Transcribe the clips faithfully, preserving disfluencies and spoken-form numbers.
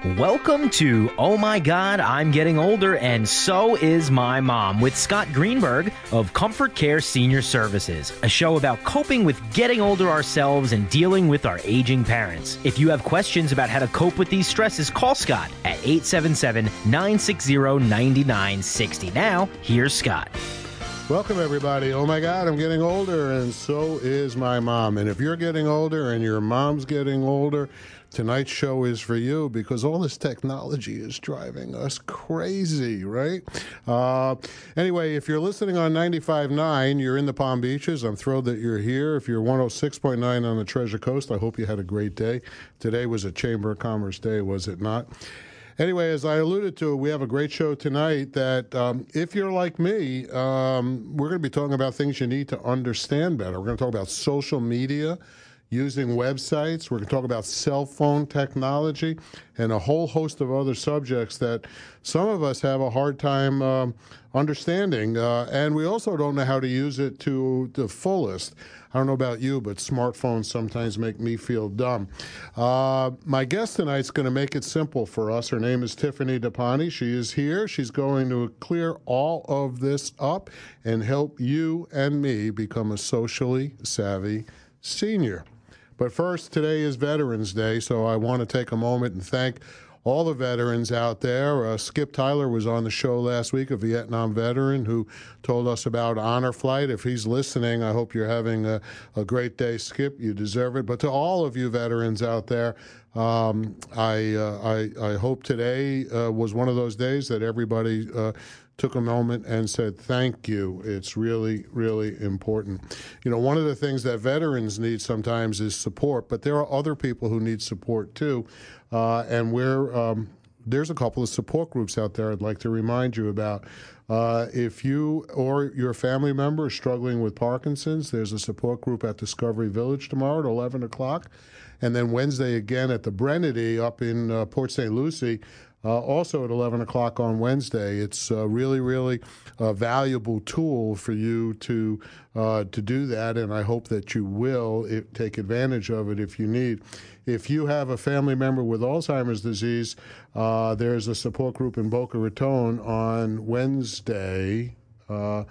Welcome to Oh My God, I'm Getting Older, and So Is My Mom with Scott Greenberg of Comfort Care Senior Services, a show about coping with getting older ourselves and dealing with our aging parents. If you have questions about how to cope with these stresses, call Scott at eight seven seven, nine six zero, nine nine six zero. Now, here's Scott. Welcome, everybody. Oh, my God, I'm getting older, and so is my mom. And if you're getting older and your mom's getting older, tonight's show is for you because all this technology is driving us crazy, right? Uh, anyway, if you're listening on ninety-five point nine, you're in the Palm Beaches. I'm thrilled that you're here. If you're one oh six point nine on the Treasure Coast, I hope you had a great day. Today was a Chamber of Commerce day, was it not? Anyway, as I alluded to, we have a great show tonight that um, if you're like me, um, we're going to be talking about things you need to understand better. We're going to talk about social media, using websites. We're going to talk about cell phone technology and a whole host of other subjects that some of us have a hard time um, understanding. Uh, and we also don't know how to use it to the fullest. I don't know about you, but smartphones sometimes make me feel dumb. Uh, my guest tonight is going to make it simple for us. Her name is Tiffany DePonte. She is here. She's going to clear all of this up and help you and me become a socially savvy senior. But first, today is Veterans Day, so I want to take a moment and thank all the veterans out there. Uh, Skip Tyler was on the show last week, a Vietnam veteran who told us about Honor Flight. If he's listening, I hope you're having a, a great day, Skip. You deserve it. But to all of you veterans out there, um, I, uh, I I hope today uh, was one of those days that everybody uh, took a moment and said, thank you. It's really, really important. You know, one of the things that veterans need sometimes is support, but there are other people who need support too. Uh, and we're, um, there's a couple of support groups out there I'd like to remind you about. Uh, if you or your family member is struggling with Parkinson's, there's a support group at Discovery Village tomorrow at eleven o'clock. And then Wednesday again at the Brennedy up in uh, Port Saint Lucie, Uh, also at eleven o'clock on Wednesday. It's a really, really uh, valuable tool for you to uh, to do that, and I hope that you will it, take advantage of it if you need. If you have a family member with Alzheimer's disease, uh, there's a support group in Boca Raton on Wednesday uh,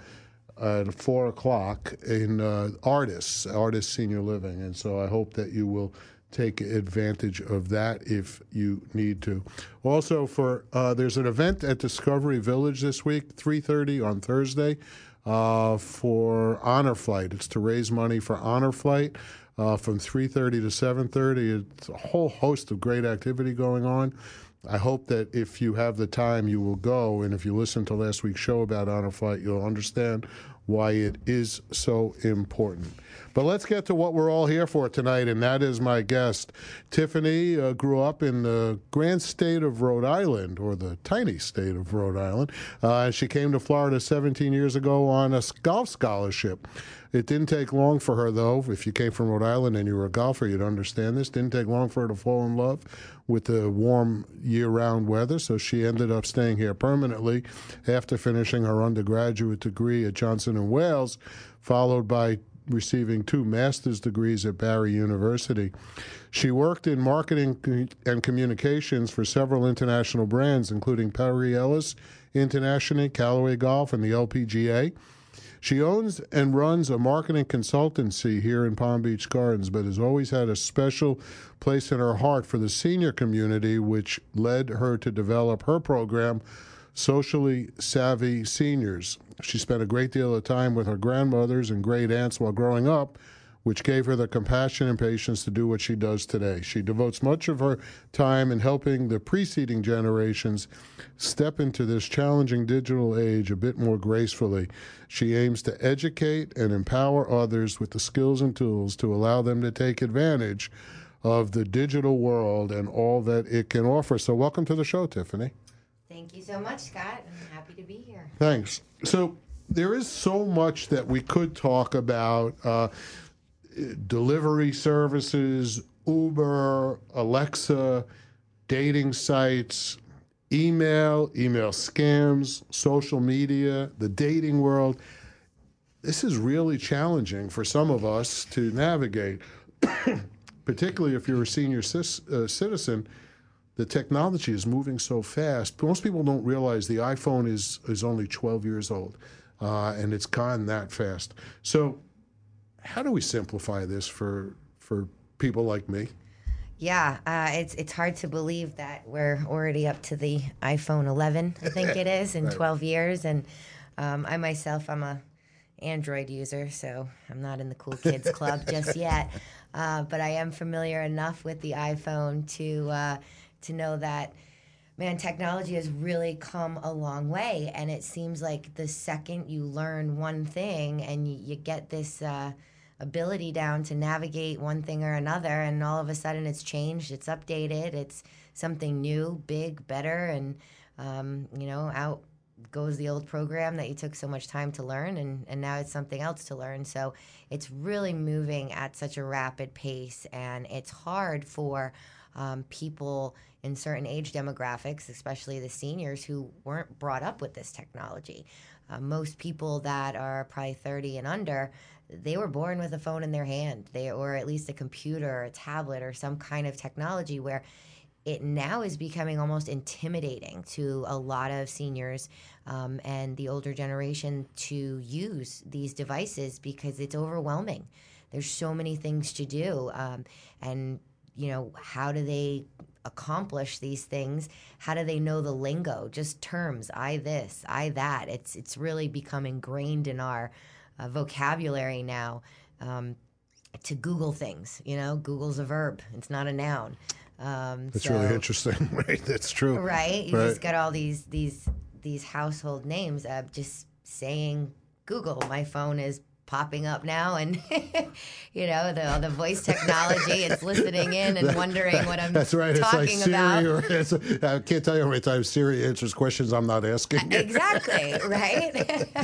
at four o'clock in uh, Artists, Artists Senior Living, and so I hope that you will take advantage of that if you need to. Also, for uh, there's an event at Discovery Village this week, three thirty on Thursday, uh, for Honor Flight. It's to raise money for Honor Flight uh, from three thirty to seven thirty. It's a whole host of great activity going on. I hope that if you have the time, you will go, and if you listen to last week's show about Honor Flight, you'll understand why it is so important. But let's get to what we're all here for tonight, and that is my guest. Tiffany uh, grew up in the grand state of Rhode Island, or the tiny state of Rhode Island. Uh, she came to Florida seventeen years ago on a golf scholarship. It didn't take long for her, though. If you came from Rhode Island and you were a golfer, you'd understand this. Didn't take long for her to fall in love with the warm year-round weather, so she ended up staying here permanently after finishing her undergraduate degree at Johnson and Wales, followed by receiving two master's degrees at Barry University. She worked in marketing and communications for several international brands, including Perry Ellis International, Callaway Golf, and the L P G A. She owns and runs a marketing consultancy here in Palm Beach Gardens, but has always had a special place in her heart for the senior community, which led her to develop her program, Socially Savvy Seniors. She spent a great deal of time with her grandmothers and great aunts while growing up, which gave her the compassion and patience to do what she does today. She devotes much of her time in helping the preceding generations step into this challenging digital age a bit more gracefully. She aims to educate and empower others with the skills and tools to allow them to take advantage of the digital world and all that it can offer. So welcome to the show, Tiffany. Thank you so much, Scott. I'm happy to be here. Thanks. So there is so much that we could talk about. Uh, delivery services, Uber, Alexa, dating sites, email, email scams, social media, the dating world. This is really challenging for some of us to navigate, particularly if you're a senior cis, uh, citizen. the technology is moving so fast. Most people don't realize the iPhone is, is only twelve years old, uh, and it's gone that fast. So how do we simplify this for for people like me? Yeah, uh, it's it's hard to believe that we're already up to the iPhone eleven, I think it is, in Right. twelve years. And um, I myself, I'm a Android user, so I'm not in the cool kids club just yet. Uh, but I am familiar enough with the iPhone to uh, to know that, man, technology has really come a long way. And it seems like the second you learn one thing and you, you get this uh, ability down to navigate one thing or another, and all of a sudden it's changed, it's updated, it's something new, big, better, and um, you know, out goes the old program that you took so much time to learn, and, and now it's something else to learn. So it's really moving at such a rapid pace, and it's hard for um, people in certain age demographics, especially the seniors who weren't brought up with this technology. Uh, most people that are probably thirty and under, they were born with a phone in their hand, they or at least a computer or a tablet or some kind of technology where it now is becoming almost intimidating to a lot of seniors um, and the older generation to use these devices because it's overwhelming. There's so many things to do, um, and you know, how do they accomplish these things? How do they know the lingo? Just terms, I this, I that. It's it's really become ingrained in our uh, vocabulary now. Um, to Google things, you know, Google's a verb; it's not a noun. Um, That's so, really interesting, right? That's true. right? You Right. just got all these these these household names. Uh, just saying Google, my phone is popping up now, and you know, the the voice technology, it's listening in and wondering what I'm That's right. talking It's like about. Siri, or it's, I can't tell you how many times Siri answers questions I'm not asking. Exactly, right?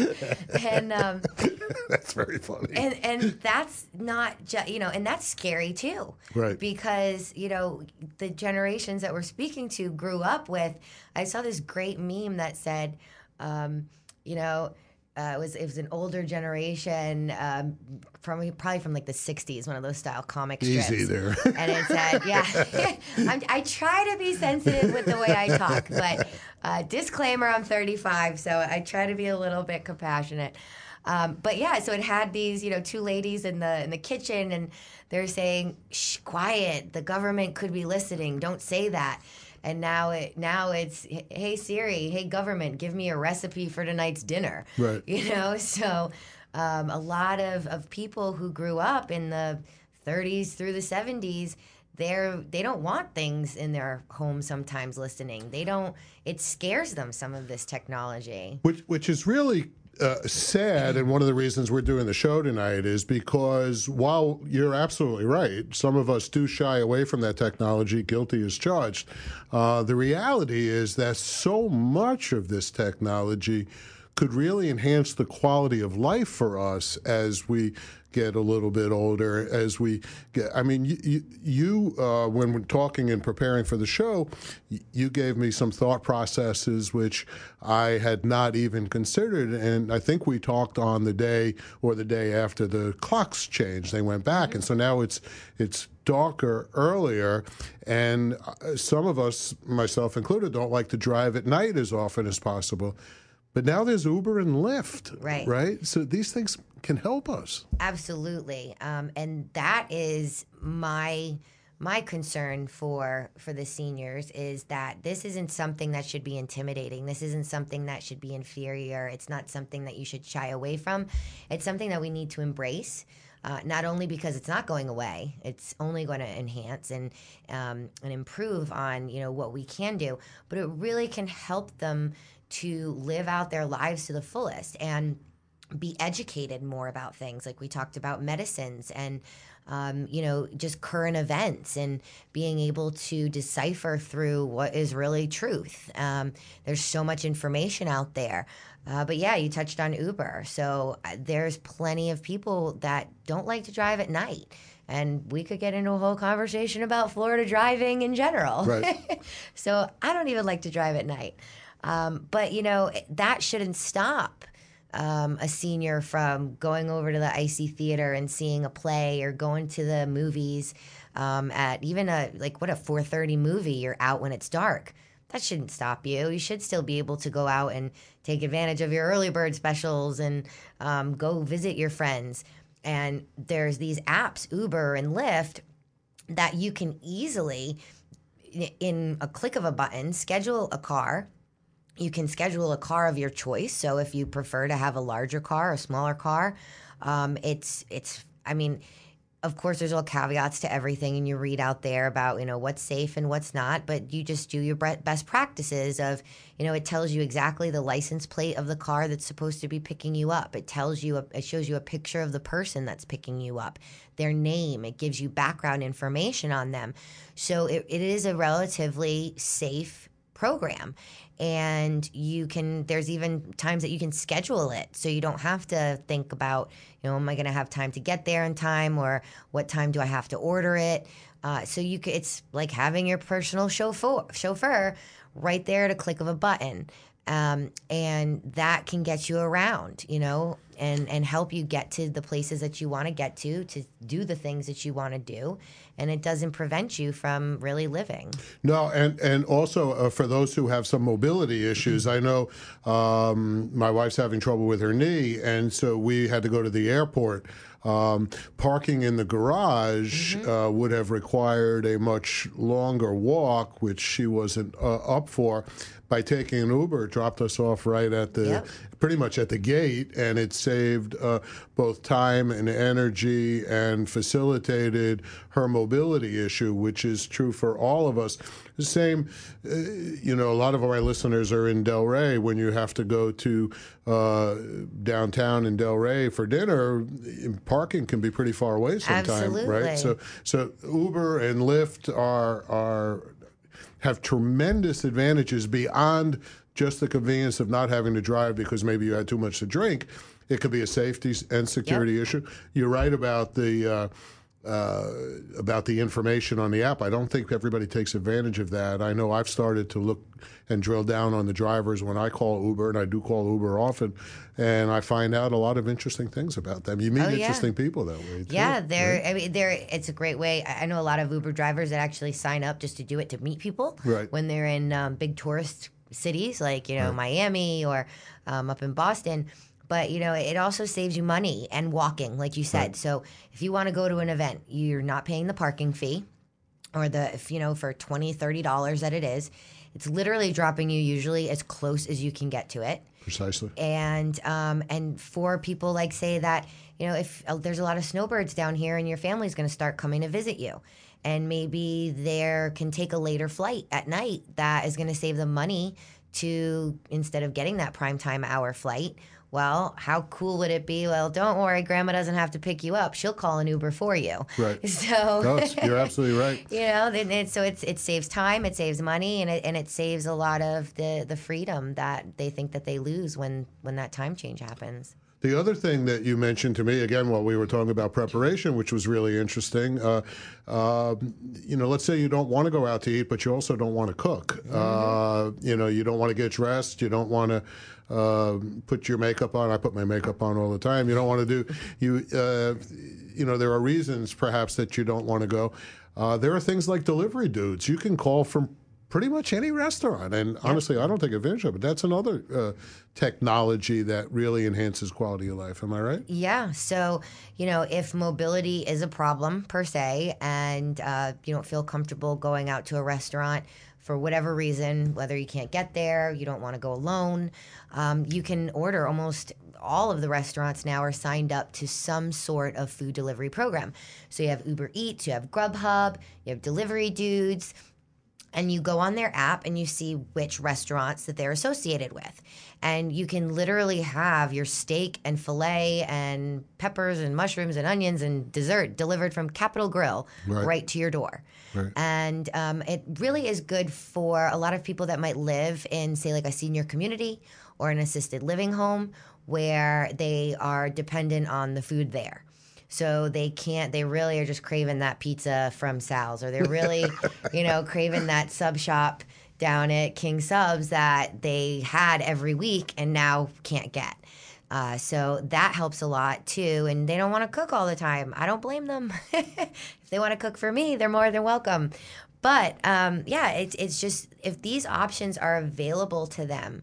and um, That's very funny. and and that's not just, you know, and that's scary too, Right. because you know, the generations that we're speaking to grew up with. I saw this great meme that said, um, you know. Uh, it was it was an older generation, um, from probably from like the sixties, one of those style comic strips. Easy there. And it said, yeah, I'm, I try to be sensitive with the way I talk, but uh, disclaimer, I'm thirty-five, so I try to be a little bit compassionate. Um, but yeah, so it had these, you know, two ladies in the in the kitchen, and they're saying, "Shh, quiet. The government could be listening. Don't say that." And now it now it's, hey Siri, hey government, give me a recipe for tonight's dinner. Right. You know, so um, a lot of, of people who grew up in the thirties through the seventies, they're they don't want things in their home sometimes listening. They don't. It scares them, some of this technology. Which, which is really uh, sad, and one of the reasons we're doing the show tonight is because while you're absolutely right, some of us do shy away from that technology, guilty as charged. Uh, the reality is that so much of this technology could really enhance the quality of life for us as we get a little bit older, as we get, I mean, you, you uh, when we're talking and preparing for the show, you gave me some thought processes which I had not even considered, and I think we talked on the day or the day after the clocks changed. They went back, and so now it's it's darker earlier, and some of us, myself included, don't like to drive at night as often as possible. But now there's Uber and Lyft, Right. right? So these things can help us. Absolutely, um, and that is my my concern for for the seniors, is that this isn't something that should be intimidating. This isn't something that should be inferior. It's not something that you should shy away from. It's something that we need to embrace. Uh, not only because it's not going away, it's only going to enhance and um, and improve on, you know, what we can do, but it really can help them to live out their lives to the fullest and be educated more about things. Like we talked about medicines and, um, you know, just current events, and being able to decipher through what is really truth. Um, there's so much information out there. Uh, but yeah, you touched on Uber. So uh, there's plenty of people that don't like to drive at night. And we could get into a whole conversation about Florida driving in general. Right. So I don't even like to drive at night. Um, but, you know, that shouldn't stop um, a senior from going over to the Icy Theater and seeing a play, or going to the movies um, at even a like what a four thirty movie. You're out when it's dark. That shouldn't stop you. You should still be able to go out and take advantage of your early bird specials and um, go visit your friends. And there's these apps, Uber and Lyft, that you can easily, in a click of a button, schedule a car. You can schedule a car of your choice. So if you prefer to have a larger car, a smaller car, um, it's it's. I mean, of course, there's all caveats to everything, and you read out there about, you know, what's safe and what's not, but you just do your best practices of, you know, it tells you exactly the license plate of the car that's supposed to be picking you up. It tells you, a, it shows you a picture of the person that's picking you up, their name. It gives you background information on them. So it, it is a relatively safe program. And you can, there's even times that you can schedule it. So you don't have to think about, you know, am I going to have time to get there in time, or what time do I have to order it? Uh, so you could, it's like having your personal chauffeur, chauffeur right there at a click of a button. Um, and that can get you around, you know, and, and help you get to the places that you want to get to, to do the things that you want to do. And it doesn't prevent you from really living. No, and, and also uh, for those who have some mobility issues, I know um, my wife's having trouble with her knee, and so we had to go to the airport. Um, parking in the garage mm-hmm. uh, would have required a much longer walk, which she wasn't uh, up for. By taking an Uber, it dropped us off right at the, yep. pretty much at the gate, and it saved uh, both time and energy and facilitated her mobility issue, which is true for all of us. The same, uh, you know, a lot of our listeners are in Delray. When you have to go to uh, downtown in Delray for dinner, parking can be pretty far away sometimes, Absolutely. right? So, so Uber and Lyft are are. have tremendous advantages beyond just the convenience of not having to drive because maybe you had too much to drink. It could be a safety and security yep. issue. You're right about the uh, uh, about the information on the app. I don't think everybody takes advantage of that. I know I've started to look and drill down on the drivers when I call Uber, and I do call Uber often, and I find out a lot of interesting things about them. You meet oh, yeah. interesting people that way, too. Yeah, they're. Right? I mean, they're. It's a great way. I know a lot of Uber drivers that actually sign up just to do it to meet people right. when they're in um, big tourist cities like, you know, right. Miami or um, up in Boston. But, you know, it also saves you money and walking, like you said. Right. So if you want to go to an event, you're not paying the parking fee or the, if, you know, for twenty dollars, thirty dollars that it is. It's literally dropping you usually as close as you can get to it. Precisely. And um, and for people like say that, you know, if uh, there's a lot of snowbirds down here and your family's going to start coming to visit you, and maybe there can take a later flight at night that is going to save them money to, instead of getting that prime time hour flight. Well, how cool would it be? Well, don't worry, Grandma doesn't have to pick you up. She'll call an Uber for you. Right. So no, you're absolutely right. You know, then it, so it's it saves time, it saves money, and it and it saves a lot of the, the freedom that they think that they lose when, when that time change happens. The other thing that you mentioned to me, again, while we were talking about preparation, which was really interesting, uh, uh, you know, let's say you don't want to go out to eat, but you also don't want to cook. Mm-hmm. Uh, you know, you don't want to get dressed. You don't want to uh, put your makeup on. I put my makeup on all the time. You don't want to do, you, uh, you know, there are reasons perhaps that you don't want to go. Uh, there are things like delivery dudes. You can call from pretty much any restaurant. And yep. honestly, I don't take advantage of it. That's another uh, technology that really enhances quality of life. Am I right? Yeah. So, you know, if mobility is a problem per se, and uh, you don't feel comfortable going out to a restaurant for whatever reason, whether you can't get there, you don't want to go alone, um, you can order. Almost all of the restaurants now are signed up to some sort of food delivery program. So you have Uber Eats, you have Grubhub, you have Delivery Dudes. And you go on their app and you see which restaurants that they're associated with. And you can literally have your steak and filet and peppers and mushrooms and onions and dessert delivered from Capital Grille right, right to your door. Right. And um, it really is good for a lot of people that might live in, say, like a senior community or an assisted living home where they are dependent on the food there. So they can't, they really are just craving that pizza from Sal's, or they're really, you know, craving that sub shop down at King Subs that they had every week and now can't get. Uh, so that helps a lot too. And they don't want to cook all the time. I don't blame them. If they want to cook for me, they're more than welcome. But um, yeah, it's it's just if these options are available to them,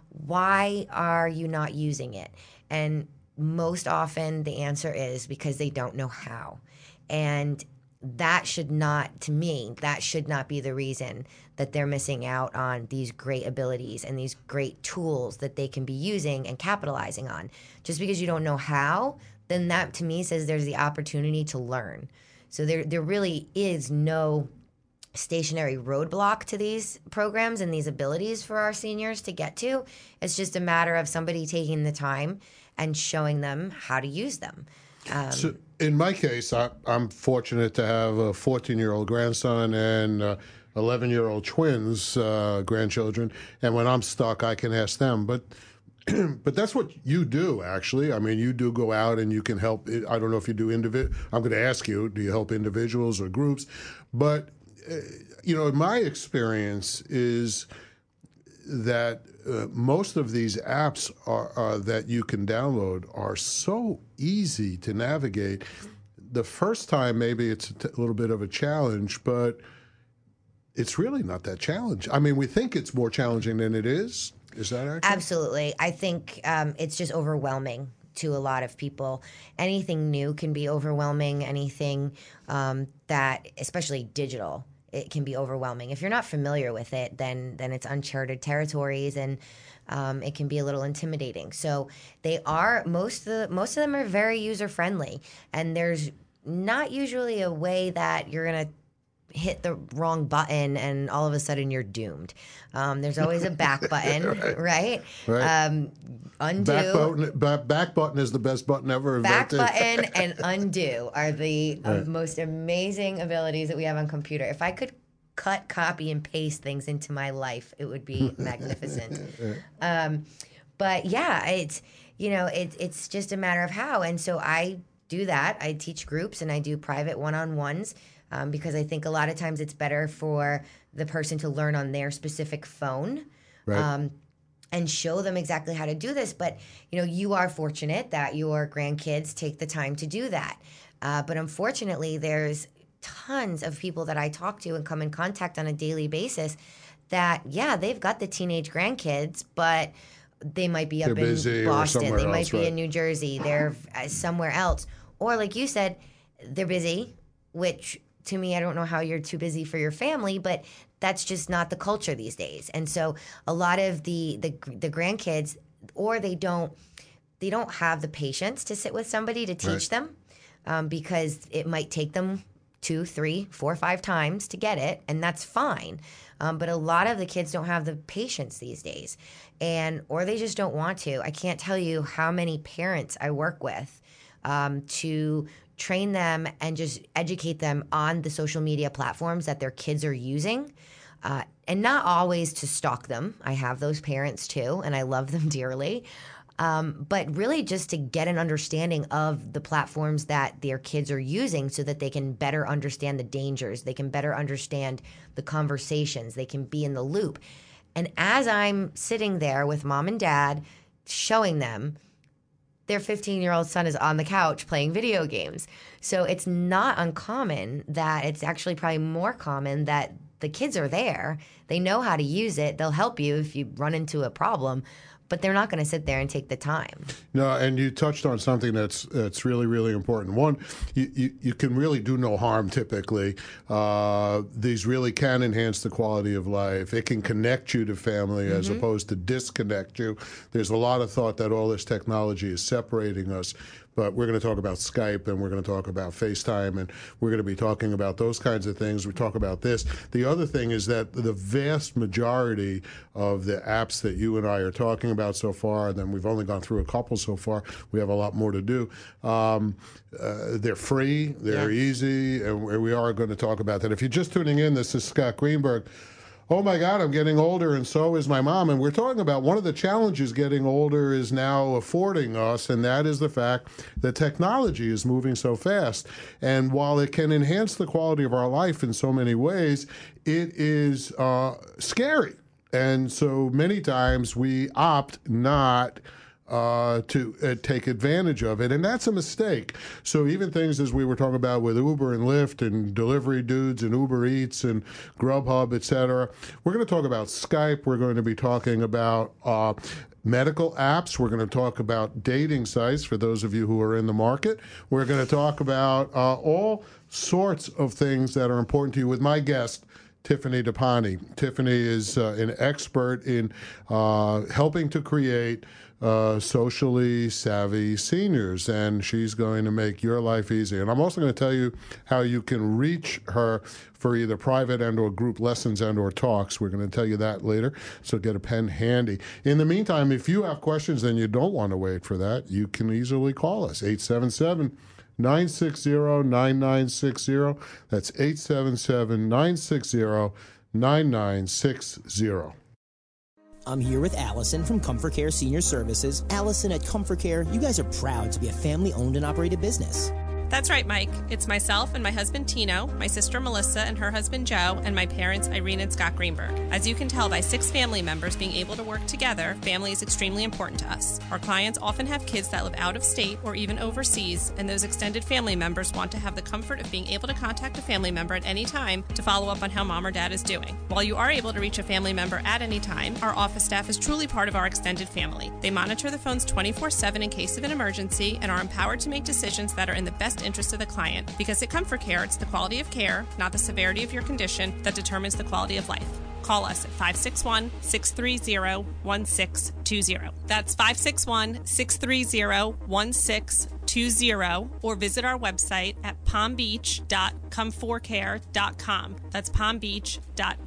why are you not using it? And most often the answer is because they don't know how. And that should not, to me, that should not be the reason that they're missing out on these great abilities and these great tools that they can be using and capitalizing on. Just because you don't know how, then that to me says there's the opportunity to learn. So there there really is no stationary roadblock to these programs and these abilities for our seniors to get to. It's just a matter of somebody taking the time and showing them how to use them. Um, So in my case, I, I'm fortunate to have a fourteen-year-old grandson and uh, eleven-year-old twins, uh, grandchildren. And when I'm stuck, I can ask them. But but that's what you do, actually. I mean, you do go out and you can help. I don't know if you do individual. I'm going to ask you, do you help individuals or groups? But uh, you know, my experience is that uh, most of these apps are, uh, that you can download are so easy to navigate. The first time, maybe it's a t- little bit of a challenge, but it's really not that challenging. I mean, we think it's more challenging than it is. Is that accurate? Absolutely. I think um, it's just overwhelming to a lot of people. Anything new can be overwhelming. Anything um, that, especially digital, it can be overwhelming. If you're not familiar with it, then then it's uncharted territories, and um, it can be a little intimidating. So they are most of the, most of them are very user friendly, and there's not usually a way that you're gonna hit the wrong button and all of a sudden you're doomed. Um, there's always a back button, right? Right. Right. Um, undo. Back button, back, back button is the best button ever Back invented. button and undo are the uh, most amazing abilities that we have on computer. If I could cut, copy, and paste things into my life, it would be magnificent. Um, but yeah, it's you know it, it's just a matter of how. And so I do that. I teach groups and I do private one-on-ones. Um, because I think a lot of times it's better for the person to learn on their specific phone, Right. um, and show them exactly how to do this. But, you know, you are fortunate that your grandkids take the time to do that. Uh, but unfortunately, there's tons of people that I talk to and come in contact on a daily basis that, yeah, they've got the teenage grandkids, but they might be up They're busy in or Boston. somewhere They might else, be right. in New Jersey. They're uh, somewhere else. Or like you said, they're busy, which to me, I don't know how you're too busy for your family, but that's just not the culture these days. And so a lot of the the, the grandkids, or they don't they don't have the patience to sit with somebody to teach Right. them, um, because it might take them two, three, four, five times to get it, and that's fine. Um, but a lot of the kids don't have the patience these days, and or they just don't want to. I can't tell you how many parents I work with um, to train them and just educate them on the social media platforms that their kids are using, uh, and not always to stalk them. I have those parents too, and I love them dearly. Um, but really just to get an understanding of the platforms that their kids are using so that they can better understand the dangers. They can better understand the conversations. They can be in the loop. And as I'm sitting there with mom and dad showing them, their fifteen-year-old son is on the couch playing video games. So it's not uncommon that it's actually probably more common that the kids are there. They know how to use it. They'll help you if you run into a problem, but they're not going to sit there and take the time. No, and you touched on something that's that's really, really important. One, you, you, you can really do no harm typically. Uh, these really can enhance the quality of life. It can connect you to family as Mm-hmm. opposed to disconnect you. There's a lot of thought that all this technology is separating us. But we're going to talk about Skype, and we're going to talk about FaceTime, and we're going to be talking about those kinds of things. We talk about this. The other thing is that the vast majority of the apps that you and I are talking about so far, and then we've only gone through a couple so far, we have a lot more to do. Um, uh, they're free, they're Yeah. easy, and we are going to talk about that. If you're just tuning in, this is Scott Greenberg. Oh my God, I'm getting older, and so is my mom. And we're talking about one of the challenges getting older is now affording us, and that is the fact that technology is moving so fast. And while it can enhance the quality of our life in so many ways, it is uh, scary. And so many times we opt not uh, to uh, take advantage of it, and that's a mistake. So even things as we were talking about with Uber and Lyft and delivery dudes and Uber Eats and Grubhub, et cetera, we're going to talk about Skype. We're going to be talking about uh, medical apps. We're going to talk about dating sites for those of you who are in the market. We're going to talk about uh, all sorts of things that are important to you with my guest, Tiffany DePonte. Tiffany is uh, an expert in uh, helping to create uh, socially savvy seniors, and she's going to make your life easy. And I'm also going to tell you how you can reach her for either private and or group lessons and or talks. We're going to tell you that later, so get a pen handy. In the meantime, if you have questions and you don't want to wait for that, you can easily call us, eight seven seven, nine six zero, nine nine six zero. That's eight seven seven, nine six zero, nine nine six zero. I'm here with Allison from Comfort Care Senior Services. Allison, at Comfort Care, you guys are proud to be a family-owned and operated business. That's right, Mike. It's myself and my husband Tino, my sister Melissa and her husband Joe, and my parents Irene and Scott Greenberg. As you can tell by six family members being able to work together, family is extremely important to us. Our clients often have kids that live out of state or even overseas, and those extended family members want to have the comfort of being able to contact a family member at any time to follow up on how mom or dad is doing. While you are able to reach a family member at any time, our office staff is truly part of our extended family. They monitor the phones twenty-four seven in case of an emergency and are empowered to make decisions that are in the best interest of the client, because at Comfort Care, it's the quality of care, not the severity of your condition, that determines the quality of life. Call us at five six one, six three zero, one six two zero. That's five six one, six three zero, one six two zero, or visit our website at palm beach dot comforcare dot com. That's palm beach dot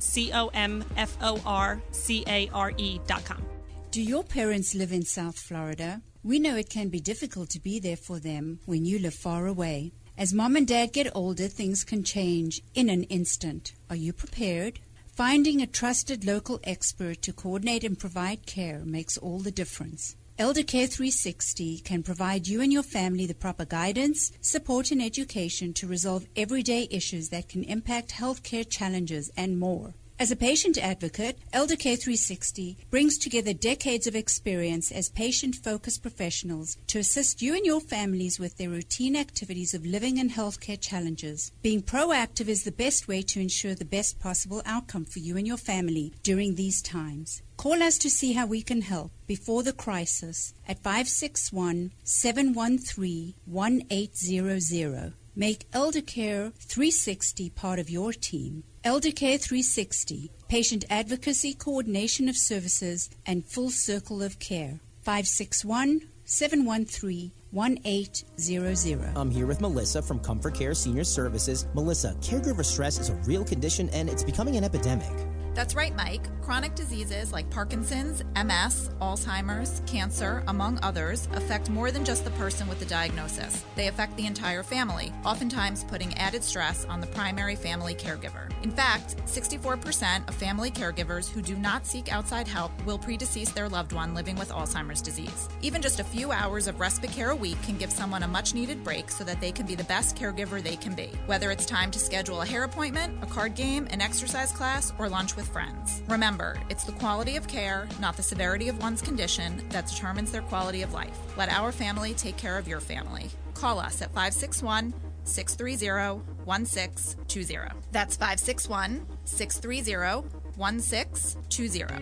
comforcare dot com. Do your parents live in South Florida? We know it can be difficult to be there for them when you live far away. As mom and dad get older, things can change in an instant. Are you prepared? Finding a trusted local expert to coordinate and provide care makes all the difference. Elder Care three sixty can provide you and your family the proper guidance, support, and education to resolve everyday issues that can impact healthcare challenges and more. As a patient advocate, Elder Care three sixty brings together decades of experience as patient-focused professionals to assist you and your families with their routine activities of living and healthcare challenges. Being proactive is the best way to ensure the best possible outcome for you and your family during these times. Call us to see how we can help before the crisis at five six one, seven one three, one eight zero zero. Make Elder Care three sixty part of your team. Elder Care three sixty, patient advocacy, coordination of services, and full circle of care. five six one, seven one three, one eight zero zero. I'm here with Melissa from Comfort Care Senior Services. Melissa, caregiver stress is a real condition and it's becoming an epidemic. That's right, Mike. Chronic diseases like Parkinson's, M S, Alzheimer's, cancer, among others, affect more than just the person with the diagnosis. They affect the entire family, oftentimes putting added stress on the primary family caregiver. In fact, sixty-four percent of family caregivers who do not seek outside help will predecease their loved one living with Alzheimer's disease. Even just a few hours of respite care a week can give someone a much-needed break so that they can be the best caregiver they can be. Whether it's time to schedule a hair appointment, a card game, an exercise class, or lunch with friends. Remember, it's the quality of care, not the severity of one's condition, that determines their quality of life. Let our family take care of your family. Call us at five six one, six three zero, one six two zero. That's five six one, six three zero, one six two zero.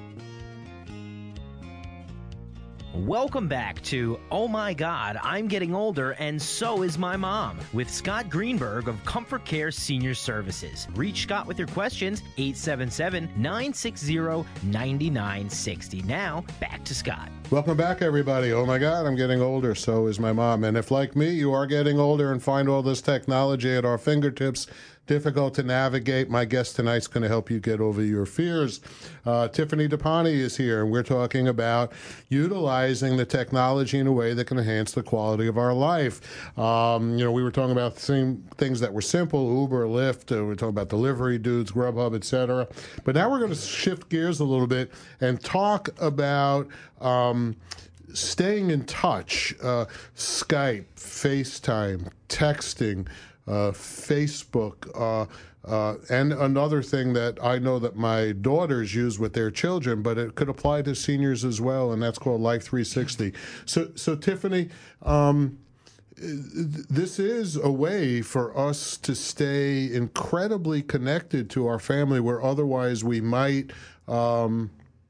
Welcome back to Oh My God, I'm Getting Older and So Is My Mom with Scott Greenberg of Comfort Care Senior Services. Reach Scott with your questions, eight seven seven, nine six zero, nine nine six zero. Now, back to Scott. Welcome back, everybody. Oh my God, I'm getting older, so is my mom. And if, like me, you are getting older and find all this technology at our fingertips difficult to navigate, my guest tonight's going to help you get over your fears. Uh, Tiffany DePonte is here, and we're talking about utilizing the technology in a way that can enhance the quality of our life. Um, you know, we were talking about the same things that were simple, Uber, Lyft, uh, we were talking about delivery dudes, Grubhub, et cetera. But now we're going to shift gears a little bit and talk about um, staying in touch, uh, Skype, FaceTime, texting, uh, Facebook, uh, uh, and another thing that I know that my daughters use with their children, but it could apply to seniors as well, and that's called Life three sixty. So, so Tiffany, um, this is a way for us to stay incredibly connected to our family, where otherwise we might um,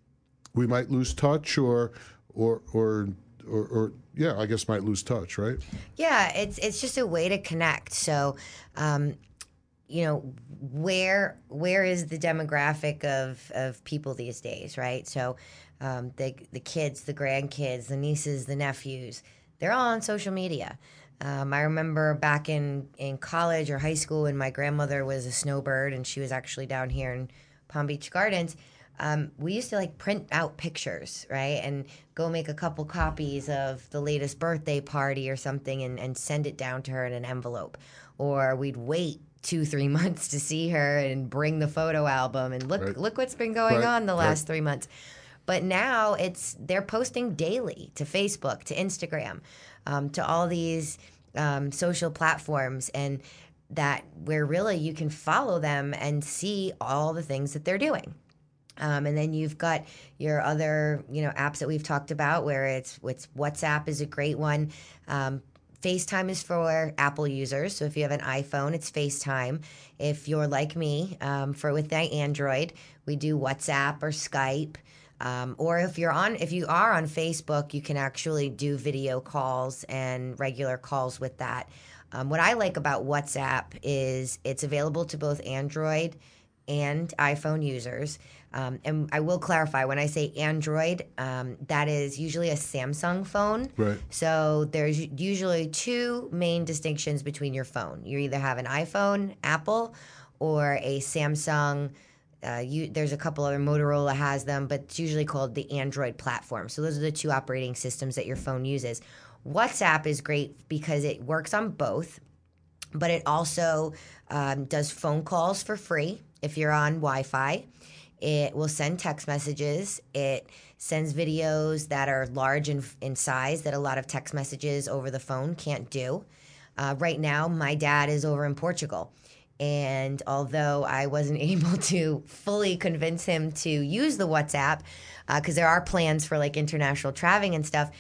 we might lose touch, or or or or, or yeah, I guess might lose touch, right? Yeah, it's it's just a way to connect. So, um, you know, where where is the demographic of, of people these days, right? So, um, the the kids, the grandkids, the nieces, the nephews, they're all on social media. Um, I remember back in, in college or high school when my grandmother was a snowbird and she was actually down here in Palm Beach Gardens. Um, we used to like print out pictures, right, and go make a couple copies of the latest birthday party or something and, and send it down to her in an envelope. Or we'd wait two, three months to see her and bring the photo album and look Right. look what's been going Right. on the last Right. three months. But now it's they're posting daily to Facebook, to Instagram, um, to all these um, social platforms, and that where really you can follow them and see all the things that they're doing. Um, and then you've got your other, you know, apps that we've talked about, where it's, it's WhatsApp is a great one. Um, FaceTime is for Apple users. So if you have an iPhone, it's FaceTime. If you're like me, um, for with my Android, we do WhatsApp or Skype. Um, or if you're on, if you are on Facebook, you can actually do video calls and regular calls with that. Um, what I like about WhatsApp is it's available to both Android and iPhone users. Um, and I will clarify, when I say Android, um, that is usually a Samsung phone. Right. So there's usually two main distinctions between your phone. You either have an iPhone, Apple, or a Samsung. Uh, you, there's a couple other, Motorola has them, but it's usually called the Android platform. So those are the two operating systems that your phone uses. WhatsApp is great because it works on both, but it also um, does phone calls for free if you're on Wi-Fi. It will send text messages. It sends videos that are large in, in size that a lot of text messages over the phone can't do. Uh, right now, my dad is over in Portugal. And although I wasn't able to fully convince him to use the WhatsApp, because uh, there are plans for like international traveling and stuff,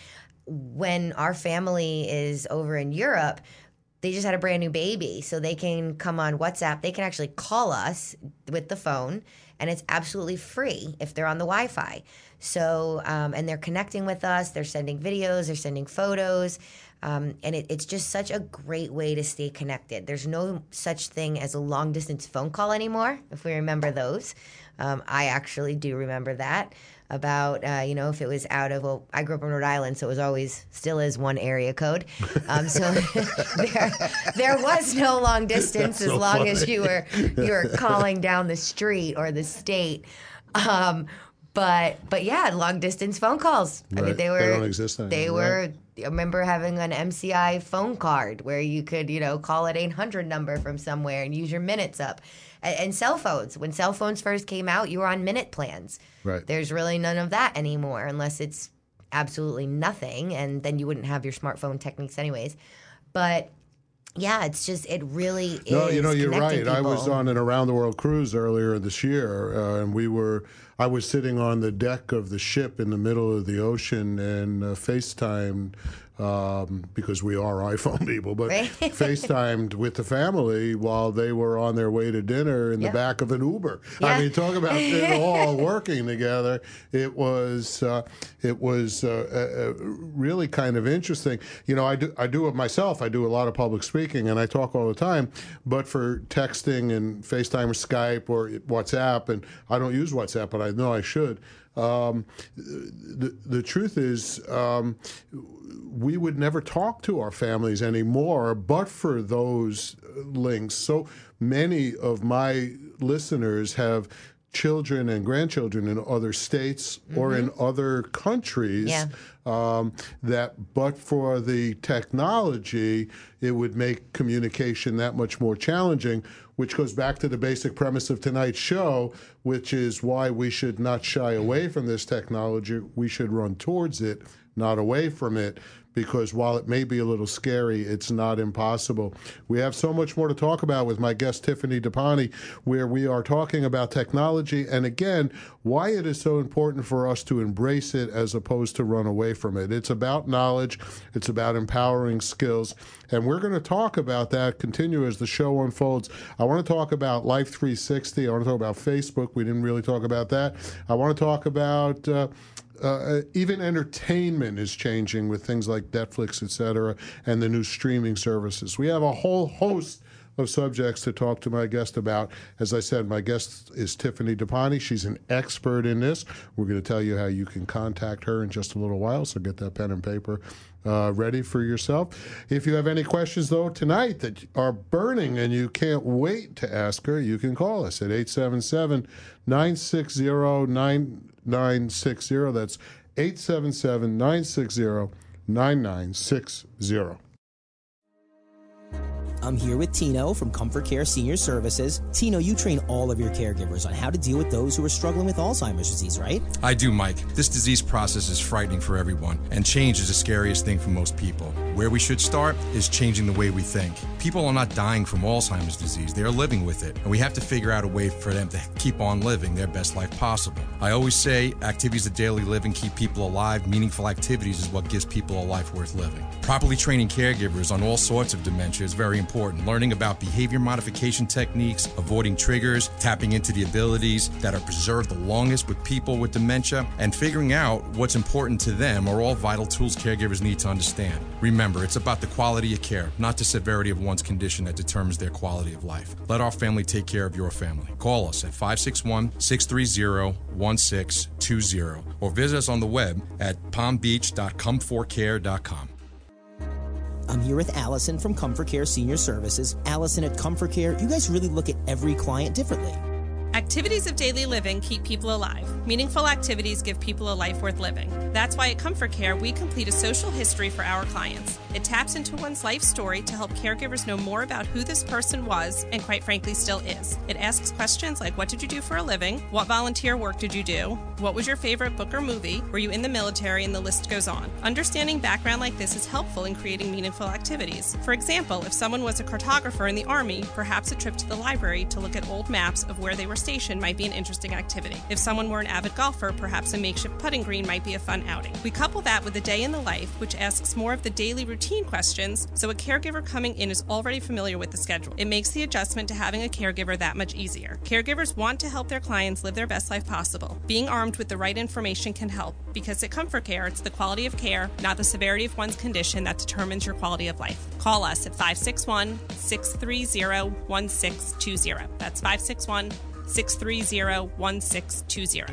when our family is over in Europe, they just had a brand new baby, so they can come on WhatsApp. They can actually call us with the phone, and it's absolutely free if they're on the Wi-Fi. So, um, and they're connecting with us. They're sending videos. They're sending photos. Um, and it, it's just such a great way to stay connected. There's no such thing as a long-distance phone call anymore, if we remember those. Um, I actually do remember that. About, uh, you know, if it was out of, well, I grew up in Rhode Island, so it was always, still is one area code. Um, so there, there was no long distance as so long funny. as you were you were calling down the street or the state. Um, but but yeah, long distance phone calls. I mean, Right. they were They don't exist anymore, They right? were. I remember having an M C I phone card where you could, you know, call an eight hundred number from somewhere and use your minutes up. And, and cell phones. When cell phones first came out, you were on minute plans. Right. There's really none of that anymore unless it's absolutely nothing, and then you wouldn't have your smartphone techniques anyways. But yeah, it's just, it really is. No, you know, you're connecting right. I was people. on an around the world cruise earlier this year, uh, and we were. I was sitting on the deck of the ship in the middle of the ocean and uh, FaceTimed. Um, because we are iPhone people, but Right. FaceTimed with the family while they were on their way to dinner in Yeah. the back of an Uber. Yeah. I mean, talk about it all working together. It was uh, it was uh, uh, really kind of interesting. You know, I do I do it myself. I do a lot of public speaking, and I talk all the time. But for texting and FaceTime or Skype or WhatsApp, and I don't use WhatsApp, but I know I should. Um, the the truth is, um, we would never talk to our families anymore, but for those links. So many of my listeners have children and grandchildren in other states mm-hmm. or in other countries. Yeah. Um, that, but for the technology, it would make communication that much more challenging, which goes back to the basic premise of tonight's show, which is why we should not shy away from this technology. We should run towards it not away from it, because while it may be a little scary, it's not impossible. We have so much more to talk about with my guest, Tiffany DePonte, where we are talking about technology and, again, why it is so important for us to embrace it as opposed to run away from it. It's about knowledge. It's about empowering skills. And we're going to talk about that, continue as the show unfolds. I want to talk about Life three sixty. I want to talk about Facebook. We didn't really talk about that. I want to talk about... Uh, Uh, even entertainment is changing with things like Netflix, et cetera, and the new streaming services. We have a whole host of subjects to talk to my guest about. As I said, my guest is Tiffany DePonte. She's an expert in this. We're going to tell you how you can contact her in just a little while, so get that pen and paper uh, ready for yourself. If you have any questions, though, tonight that are burning and you can't wait to ask her, you can call us at eight seven seven, nine six zero, nine nine six zero. That's eight seven seven, nine six zero, nine nine six zero. I'm here with Tino from Comfort Care Senior Services. Tino, you train all of your caregivers on how to deal with those who are struggling with Alzheimer's disease, right? I do, Mike. This disease process is frightening for everyone, and change is the scariest thing for most people. Where we should start is changing the way we think. People are not dying from Alzheimer's disease. They are living with it, and we have to figure out a way for them to keep on living their best life possible. I always say activities of daily living keep people alive. Meaningful activities is what gives people a life worth living. Properly training caregivers on all sorts of dementia is very important. Learning about behavior modification techniques, avoiding triggers, tapping into the abilities that are preserved the longest with people with dementia, and figuring out what's important to them are all vital tools caregivers need to understand. Remember, it's about the quality of care, not the severity of one's condition that determines their quality of life. Let our family take care of your family. Call us at five six one, six three zero, one six two zero or visit us on the web at palm beach dot comfort care dot com. I'm here with Allison from Comfort Care Senior Services. Allison, at Comfort Care, you guys really look at every client differently. Activities of daily living keep people alive. Meaningful activities give people a life worth living. That's why at Comfort Care, we complete a social history for our clients. It taps into one's life story to help caregivers know more about who this person was and, quite frankly, still is. It asks questions like, what did you do for a living? What volunteer work did you do? What was your favorite book or movie? Were you in the military? And the list goes on. Understanding background like this is helpful in creating meaningful activities. For example, if someone was a cartographer in the Army, perhaps a trip to the library to look at old maps of where they were station might be an interesting activity. If someone were an avid golfer, perhaps a makeshift putting green might be a fun outing. We couple that with a day in the life, which asks more of the daily routine questions, so a caregiver coming in is already familiar with the schedule. It makes the adjustment to having a caregiver that much easier. Caregivers want to help their clients live their best life possible. Being armed with the right information can help, because at Comfort Care, it's the quality of care, not the severity of one's condition, that determines your quality of life. Call us at five six one, six three zero, one six two zero. That's five six one, six three zero, one six two zero.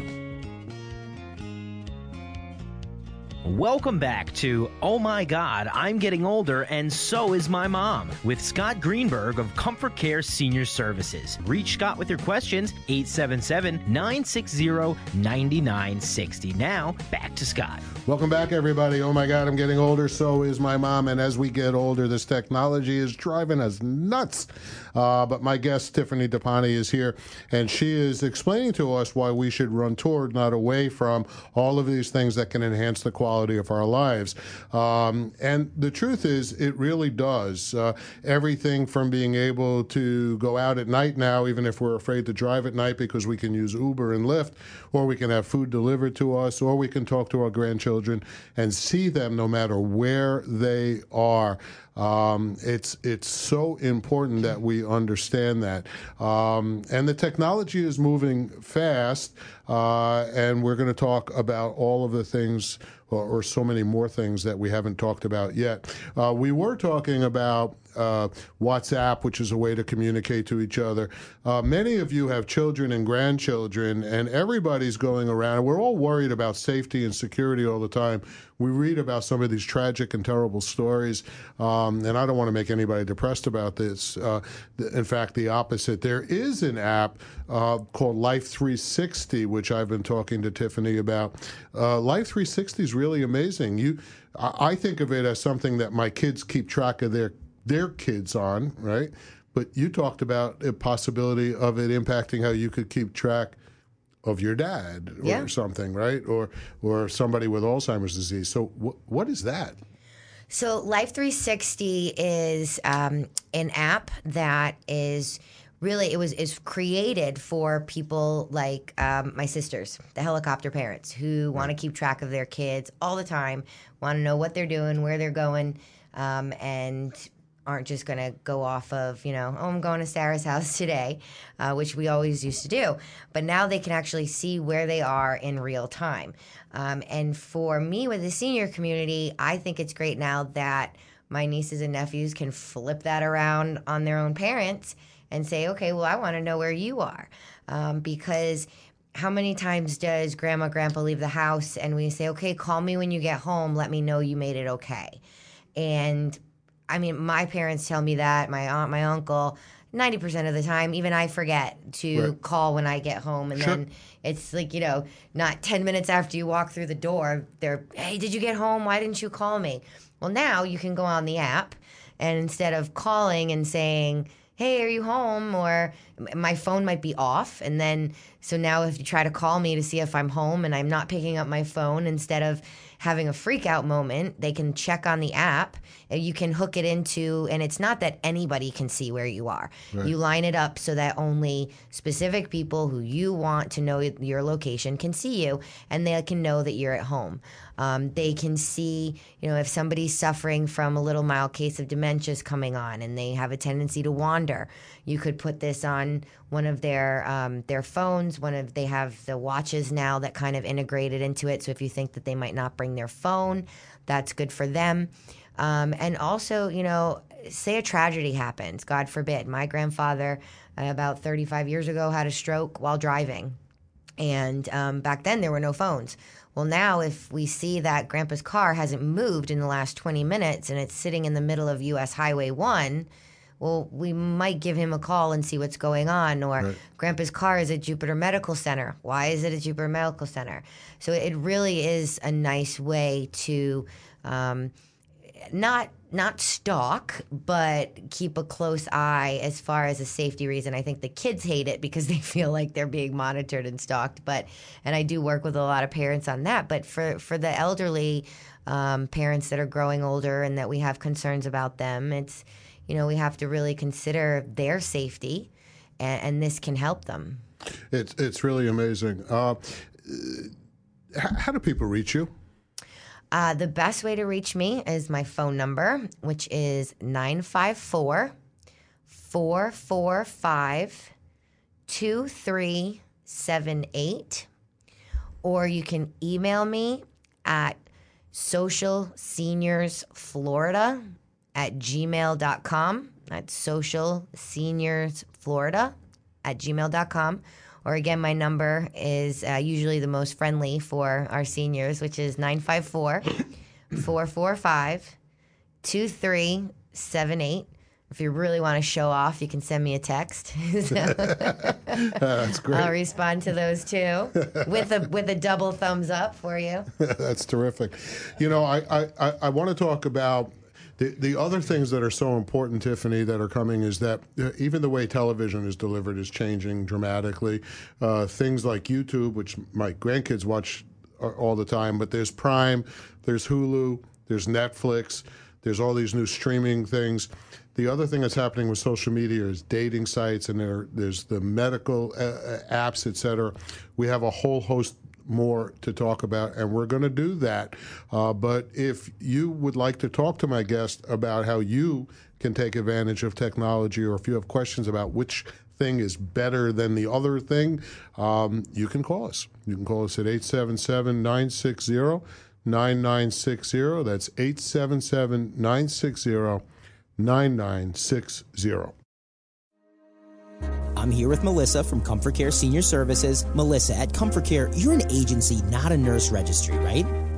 Welcome back to Oh My God, I'm Getting Older and So Is My Mom with Scott Greenberg of Comfort Care Senior Services. Reach Scott with your questions, eight seven seven, nine six zero, nine nine six zero. Now, back to Scott. Welcome back, everybody. Oh my God, I'm getting older, so is my mom. And as we get older, this technology is driving us nuts. Uh, but my guest, Tiffany DePonte, is here, and she is explaining to us why we should run toward, not away from, all of these things that can enhance the quality of our lives. Um, and the truth is, it really does. Uh, everything from being able to go out at night now, even if we're afraid to drive at night because we can use Uber and Lyft, or we can have food delivered to us, or we can talk to our grandchildren and see them no matter where they are. Um, it's it's so important that we understand that. Um, and the technology is moving fast, uh, and we're going to talk about all of the things, or, or so many more things that we haven't talked about yet. Uh, we were talking about uh, WhatsApp, which is a way to communicate to each other. Uh, many of you have children and grandchildren, and everybody's going around. We're all worried about safety and security all the time. We read about some of these tragic and terrible stories, um, and I don't want to make anybody depressed about this. Uh, th- in fact, the opposite. There is an app uh, called Life three sixty, which I've been talking to Tiffany about. Uh, Life three sixty is really amazing. You, I-, I think of it as something that my kids keep track of their their kids on, right? But you talked about a possibility of it impacting how you could keep track of your dad or Yeah. something, right? Or or somebody with Alzheimer's disease. So wh- what is that? So Life three sixty is um, an app that is really it was is created for people like um, my sisters, the helicopter parents who want to keep track of their kids all the time, want to know what they're doing, where they're going, um, and aren't just going to go off of, you know, oh, I'm going to Sarah's house today, uh, which we always used to do. But now they can actually see where they are in real time. Um, and for me with the senior community, I think it's great now that my nieces and nephews can flip that around on their own parents and say, okay, well, I want to know where you are. Um, because how many times does grandma, grandpa leave the house and we say, okay, call me when you get home, let me know you made it okay. And I mean, my parents tell me that, my aunt, my uncle, ninety percent of the time, even I forget to Right. call when I get home. And Sure. then it's like, you know, not ten minutes after you walk through the door, they're, hey, did you get home? Why didn't you call me? Well, now you can go on the app, and instead of calling and saying, hey, are you home? Or my phone might be off. And then, so now if you try to call me to see if I'm home and I'm not picking up my phone, instead of having a freak out moment, they can check on the app and you can hook it into, and it's not that anybody can see where you are. Right. You line it up so that only specific people who you want to know your location can see you, and they can know that you're at home. Um, they can see, you know, if somebody's suffering from a little mild case of dementia is coming on and they have a tendency to wander, you could put this on one of their um, their phones. One of they have the watches now that kind of integrated into it. So if you think that they might not bring their phone, that's good for them. Um, and also, you know, say a tragedy happens, God forbid. My grandfather, uh, about thirty-five years ago, had a stroke while driving. And um, back then, there were no phones. Well, now if we see that Grandpa's car hasn't moved in the last twenty minutes and it's sitting in the middle of U S Highway one, well, we might give him a call and see what's going on. Or Right. Grandpa's car is at Jupiter Medical Center. Why is it at Jupiter Medical Center? So it really is a nice way to um, not not stalk, but keep a close eye as far as a safety reason. I think the kids hate it because they feel like they're being monitored and stalked. But and I do work with a lot of parents on that. But for for the elderly um, parents that are growing older and that we have concerns about them, it's you know we have to really consider their safety, and, and this can help them. It's it's really amazing. Uh, h- how do people reach you? Uh, the best way to reach me is my phone number, which is nine five four, four four five, two three seven eight. Or you can email me at socialseniorsflorida at gmail dot com. That's socialseniorsflorida at gmail dot com. Or again, my number is uh, usually the most friendly for our seniors, which is nine five four, four four five, two three seven eight. If you really want to show off, you can send me a text. So That's great. I'll respond to those too with a with a double thumbs up for you. That's terrific. You know, I, I, I, I want to talk about the, the other things that are so important, Tiffany, that are coming is that uh, even the way television is delivered is changing dramatically. Uh, things like YouTube, which my grandkids watch all the time, but there's Prime, there's Hulu, there's Netflix, there's all these new streaming things. The other thing that's happening with social media is dating sites, and there, there's the medical uh, apps, et cetera. We have a whole host more to talk about, and we're going to do that. Uh, but if you would like to talk to my guest about how you can take advantage of technology, or if you have questions about which thing is better than the other thing, um, you can call us. You can call us at eight seven seven, nine six zero, nine nine six zero. That's eight seven seven, nine six zero, nine nine six zero. I'm here with Melissa from Comfort Care Senior Services. Melissa, at Comfort Care, you're an agency, not a nurse registry, right?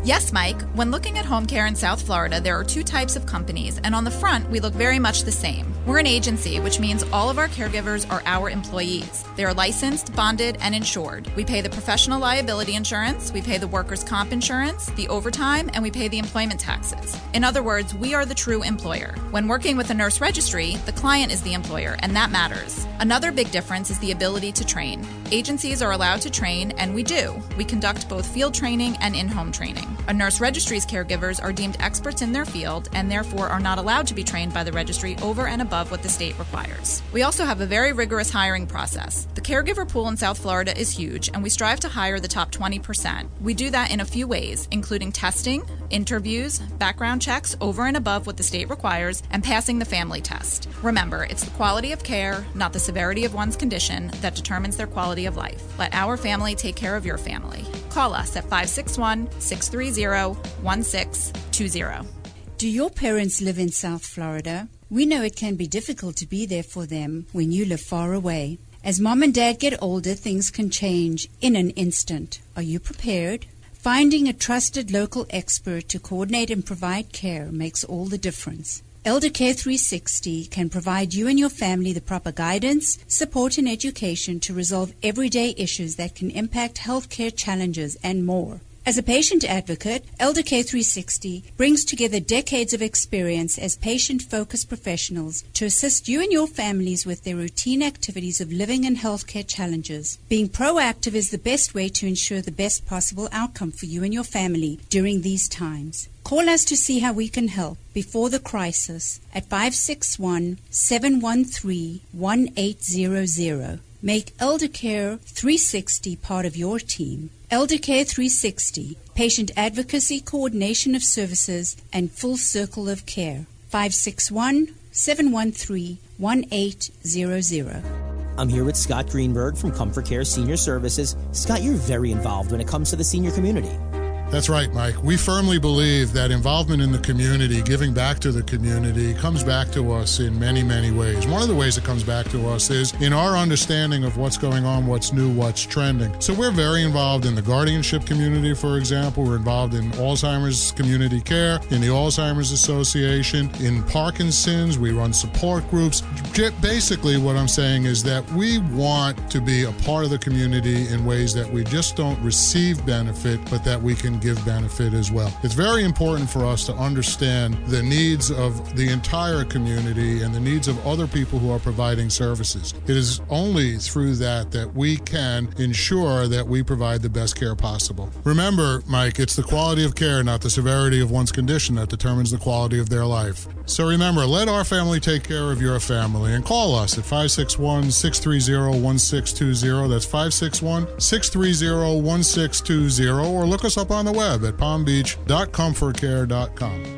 Yes, Mike. When looking at home care in South Florida, there are two types of companies, and on the front, we look very much the same. We're an agency, which means all of our caregivers are our employees. They are licensed, bonded, and insured. We pay the professional liability insurance, we pay the workers' comp insurance, the overtime, and we pay the employment taxes. In other words, we are the true employer. When working with a nurse registry, the client is the employer, and that matters. Another big difference is the ability to train. Agencies are allowed to train, and we do. We conduct both field training and in-home training. A nurse registry's caregivers are deemed experts in their field and therefore are not allowed to be trained by the registry over and above what the state requires. We also have a very rigorous hiring process. The caregiver pool in South Florida is huge, and we strive to hire the top twenty percent. We do that in a few ways, including testing, interviews, background checks over and above what the state requires, and passing the family test. Remember, it's the quality of care, not the severity of one's condition, that determines their quality of life. Let our family take care of your family. Call us at five six one, six three zero, one six two zero. Do your parents live in South Florida? We know it can be difficult to be there for them when you live far away. As mom and dad get older, things can change in an instant. Are you prepared? Finding a trusted local expert to coordinate and provide care makes all the difference. Elder Care three sixty can provide you and your family the proper guidance, support, and education to resolve everyday issues that can impact healthcare challenges and more. As a patient advocate, Elder Care three sixty brings together decades of experience as patient-focused professionals to assist you and your families with their routine activities of living and healthcare challenges. Being proactive is the best way to ensure the best possible outcome for you and your family during these times. Call us to see how we can help before the crisis at five six one, seven one three, one eight zero zero. Make Elder Care three sixty part of your team. Elder Care three sixty, patient advocacy, coordination of services, and full circle of care. five six one, seven one three, one eight zero zero. I'm here with Scott Greenberg from Comfort Care Senior Services. Scott, you're very involved when it comes to the senior community. That's right, Mike. We firmly believe that involvement in the community, giving back to the community, comes back to us in many, many ways. One of the ways it comes back to us is in our understanding of what's going on, what's new, what's trending. So we're very involved in the guardianship community, for example. We're involved in Alzheimer's community care, in the Alzheimer's Association, in Parkinson's. We run support groups. Basically, what I'm saying is that we want to be a part of the community in ways that we just don't receive benefit, but that we can give benefit as well. It's very important for us to understand the needs of the entire community and the needs of other people who are providing services. It is only through that that we can ensure that we provide the best care possible. Remember, Mike, it's the quality of care, not the severity of one's condition, that determines the quality of their life. So remember, let our family take care of your family, and call us at five six one, six three zero, one six two zero. That's five six one, six three zero, one six two zero, or look us up on the web at palm beach dot comfort care dot com.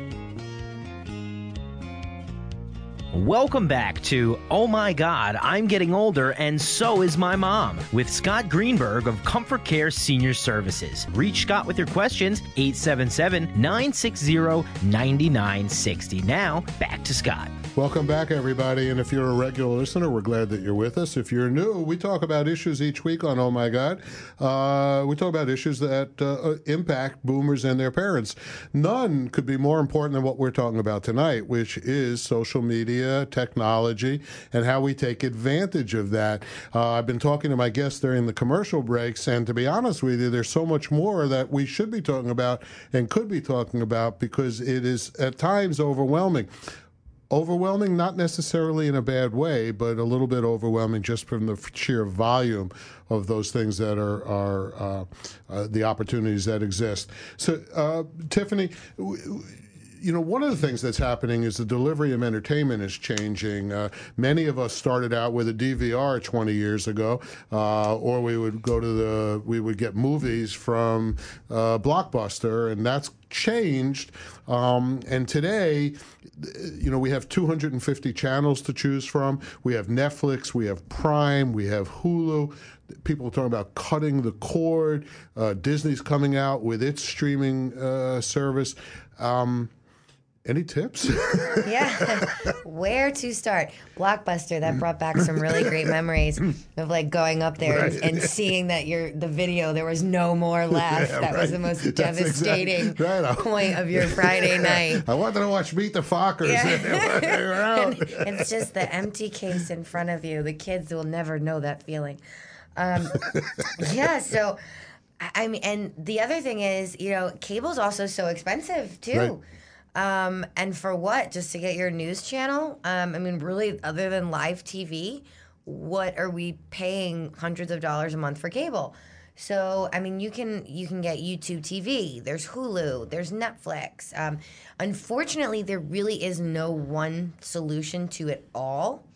Welcome back to Oh My God, I'm Getting Older and So Is My Mom with Scott Greenberg of Comfort Care Senior Services. Reach Scott with your questions, eight seven seven, nine six zero, nine nine six zero. Now, back to Scott. Welcome back, everybody. And if you're a regular listener, we're glad that you're with us. If you're new, we talk about issues each week on Oh My God. Uh, we talk about issues that uh, impact boomers and their parents. None could be more important than what we're talking about tonight, which is social media, technology, and how we take advantage of that. Uh, I've been talking to my guests during the commercial breaks, and to be honest with you, there's so much more that we should be talking about and could be talking about because it is at times overwhelming. Overwhelming, not necessarily in a bad way, but a little bit overwhelming just from the sheer volume of those things that are, are uh, uh, the opportunities that exist. So, uh, Tiffany, w- you know, one of the things that's happening is the delivery of entertainment is changing. Uh, many of us started out with a D V R twenty years ago, uh, or we would go to the, we would get movies from uh, Blockbuster, and that's changed. Um, and today, you know, we have two hundred fifty channels to choose from. We have Netflix, we have Prime, we have Hulu. People are talking about cutting the cord. Uh, Disney's coming out with its streaming uh, service. Um, Any tips? Yeah, where to start? Blockbuster, that brought back some really great memories of like going up there Right. and, and seeing that your the video there was no more left. Yeah, that was right. the most That's devastating exactly right. point of your Friday night. I wanted to watch Meet the Fockers. Yeah. They were out. And it's just the empty case in front of you. The kids will never know that feeling. Um, yeah, so I I mean, and the other thing is, you know, cable's also so expensive too. Right. Um, and for what? Just to get your news channel? Um, I mean, really, other than live T V, what are we paying hundreds of dollars a month for cable? So, I mean, you can you can get YouTube T V. There's Hulu. There's Netflix. Um, unfortunately, there really is no one solution to it all.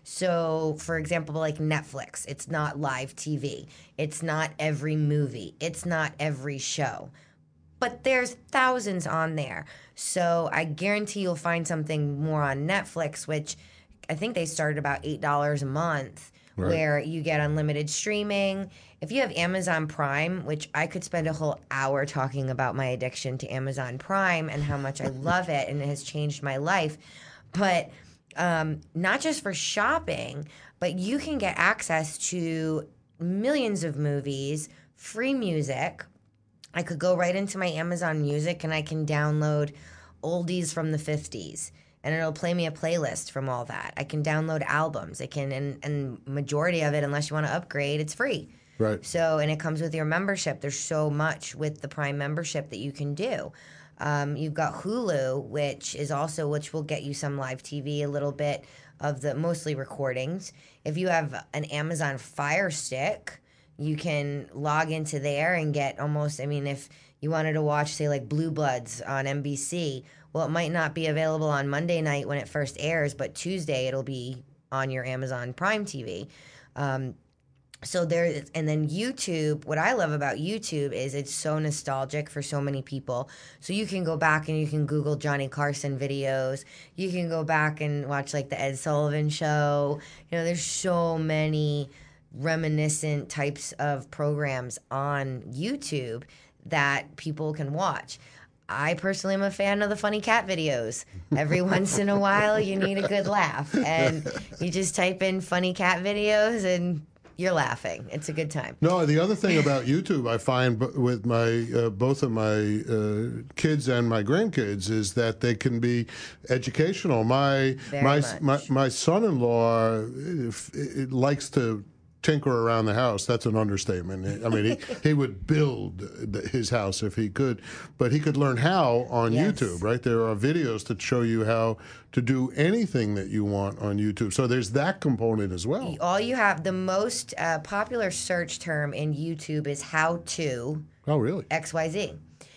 So, for example, like Netflix, it's not live T V. It's not every movie. It's not every show. But there's thousands on there. So I guarantee you'll find something more on Netflix, which I think they started about eight dollars a month, Right. where you get unlimited streaming. If you have Amazon Prime, which I could spend a whole hour talking about my addiction to Amazon Prime and how much I love it and it has changed my life. But um, not just for shopping, but you can get access to millions of movies, free music. I could go right into my Amazon Music and I can download oldies from the fifties and it'll play me a playlist from all that. I can download albums. It can, and, and majority of it, unless you want to upgrade, it's free. Right. So, and it comes with your membership. There's so much with the Prime membership that you can do. Um, you've got Hulu, which is also, which will get you some live T V, a little bit of the, mostly recordings. If you have an Amazon Fire Stick, you can log into there and get almost, I mean, if you wanted to watch, say, like Blue Bloods on N B C, well, it might not be available on Monday night when it first airs, but Tuesday it'll be on your Amazon Prime T V. Um, so there, and then YouTube, what I love about YouTube is it's so nostalgic for so many people. So you can go back and you can Google Johnny Carson videos. You can go back and watch like the Ed Sullivan Show. You know, there's so many reminiscent types of programs on YouTube that people can watch. I personally am a fan of the funny cat videos. Every once in a while, you need a good laugh. And you just type in funny cat videos and you're laughing. It's a good time. No, the other thing about YouTube I find b- with my uh, both of my uh, kids and my grandkids is that they can be educational. My Very my, much. my my son-in-law if, it likes to tinker around the house. That's an understatement. I mean, he, he would build the, his house if he could, but he could learn how on Yes. YouTube, right? There are videos that show you how to do anything that you want on YouTube. So there's that component as well. All you have, the most uh, popular search term in YouTube is how to Oh, really? X Y Z.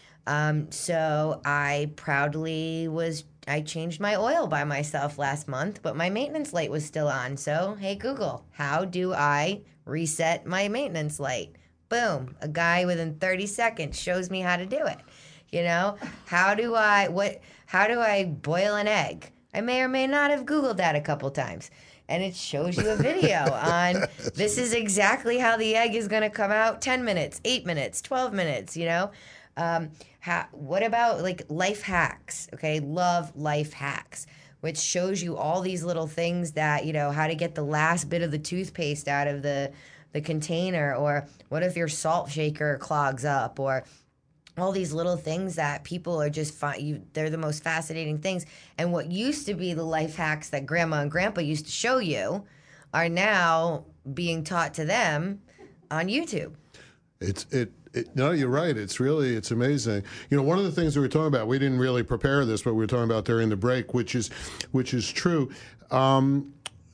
Um, so I proudly was, I changed my oil by myself last month, but my maintenance light was still on. So, hey, Google, how do I reset my maintenance light? Boom. A guy within thirty seconds shows me how to do it. You know, how do I, what, how do I boil an egg? I may or may not have Googled that a couple times. And it shows you a video on this is exactly how the egg is going to come out ten minutes, eight minutes, twelve minutes, you know? Um, how, what about like life hacks? Okay, love life hacks, which shows you all these little things that, you know, how to get the last bit of the toothpaste out of the, the container, or what if your salt shaker clogs up, or all these little things that people are just fi- you they're the most fascinating things. And what used to be the life hacks that grandma and grandpa used to show you are now being taught to them on YouTube. It's it, it. No, you're right. It's really it's amazing. You know, one of the things we were talking about, we didn't really prepare this, but we were talking about during the break, which is which is true. Um,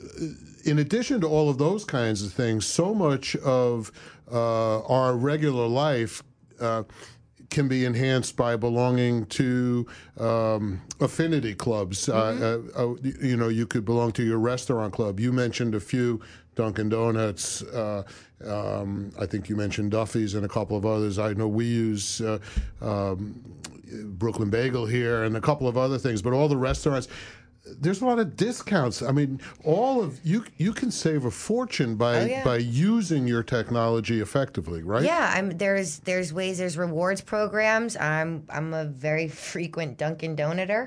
in addition to all of those kinds of things, so much of uh, our regular life Uh, can be enhanced by belonging to um, affinity clubs. Mm-hmm. Uh, uh, you know, you could belong to your restaurant club. You mentioned a few, Dunkin' Donuts. Uh, um, I think you mentioned Duffy's and a couple of others. I know we use uh, um, Brooklyn Bagel here and a couple of other things. But all the restaurants, there's a lot of discounts. I mean, all of you you can save a fortune by Oh, yeah. by using your technology effectively, right? Yeah, I'm there's there's ways, there's rewards programs. I'm I'm a very frequent Dunkin' Donuter.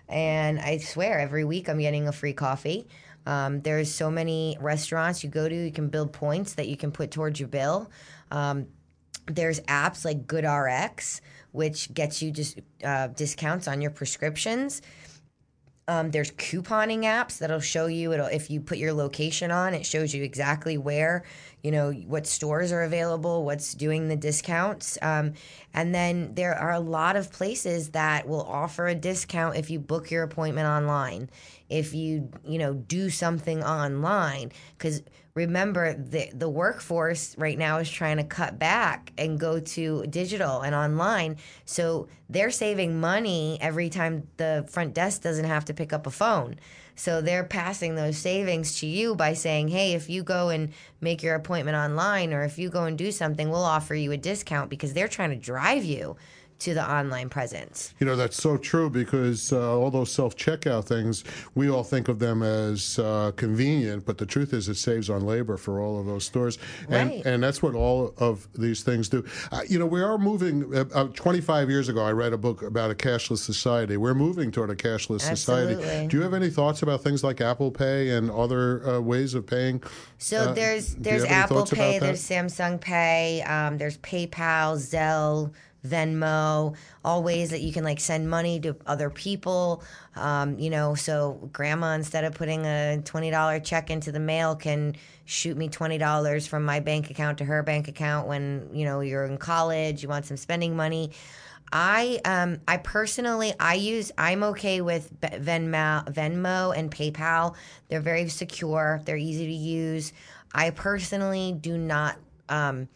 And I swear, every week I'm getting a free coffee. Um, there's so many restaurants you go to, you can build points that you can put towards your bill. Um, there's apps like GoodRx, which gets you just uh, discounts on your prescriptions. Um, there's couponing apps that'll show you, it'll, if you put your location on, it shows you exactly where, you know, what stores are available, what's doing the discounts. Um, and then there are a lot of places that will offer a discount if you book your appointment online, if you, you know, do something online. Because remember, the, the workforce right now is trying to cut back and go to digital and online. So they're saving money every time the front desk doesn't have to pick up a phone. So they're passing those savings to you by saying, hey, if you go and make your appointment online, or if you go and do something, we'll offer you a discount, because they're trying to drive you to the online presence. You know, that's so true, because uh, all those self-checkout things, we all think of them as uh, convenient, but the truth is it saves on labor for all of those stores. And, Right. and that's what all of these things do. Uh, you know, we are moving, uh, uh, twenty-five years ago, I read a book about a cashless society. We're moving toward a cashless Absolutely. society. Do you have any thoughts about things like Apple Pay and other uh, ways of paying? So Uh, there's do you there's have any Apple thoughts about Pay, that? there's Samsung Pay, um, there's PayPal, Zelle, Venmo, all ways that you can like send money to other people. Um, you know, so grandma, instead of putting a twenty dollars check into the mail, can shoot me twenty dollars from my bank account to her bank account when, you know, you're in college, you want some spending money. I um I personally I use I'm okay with Venmo Venmo and PayPal. They're very secure. They're easy to use. I personally do not um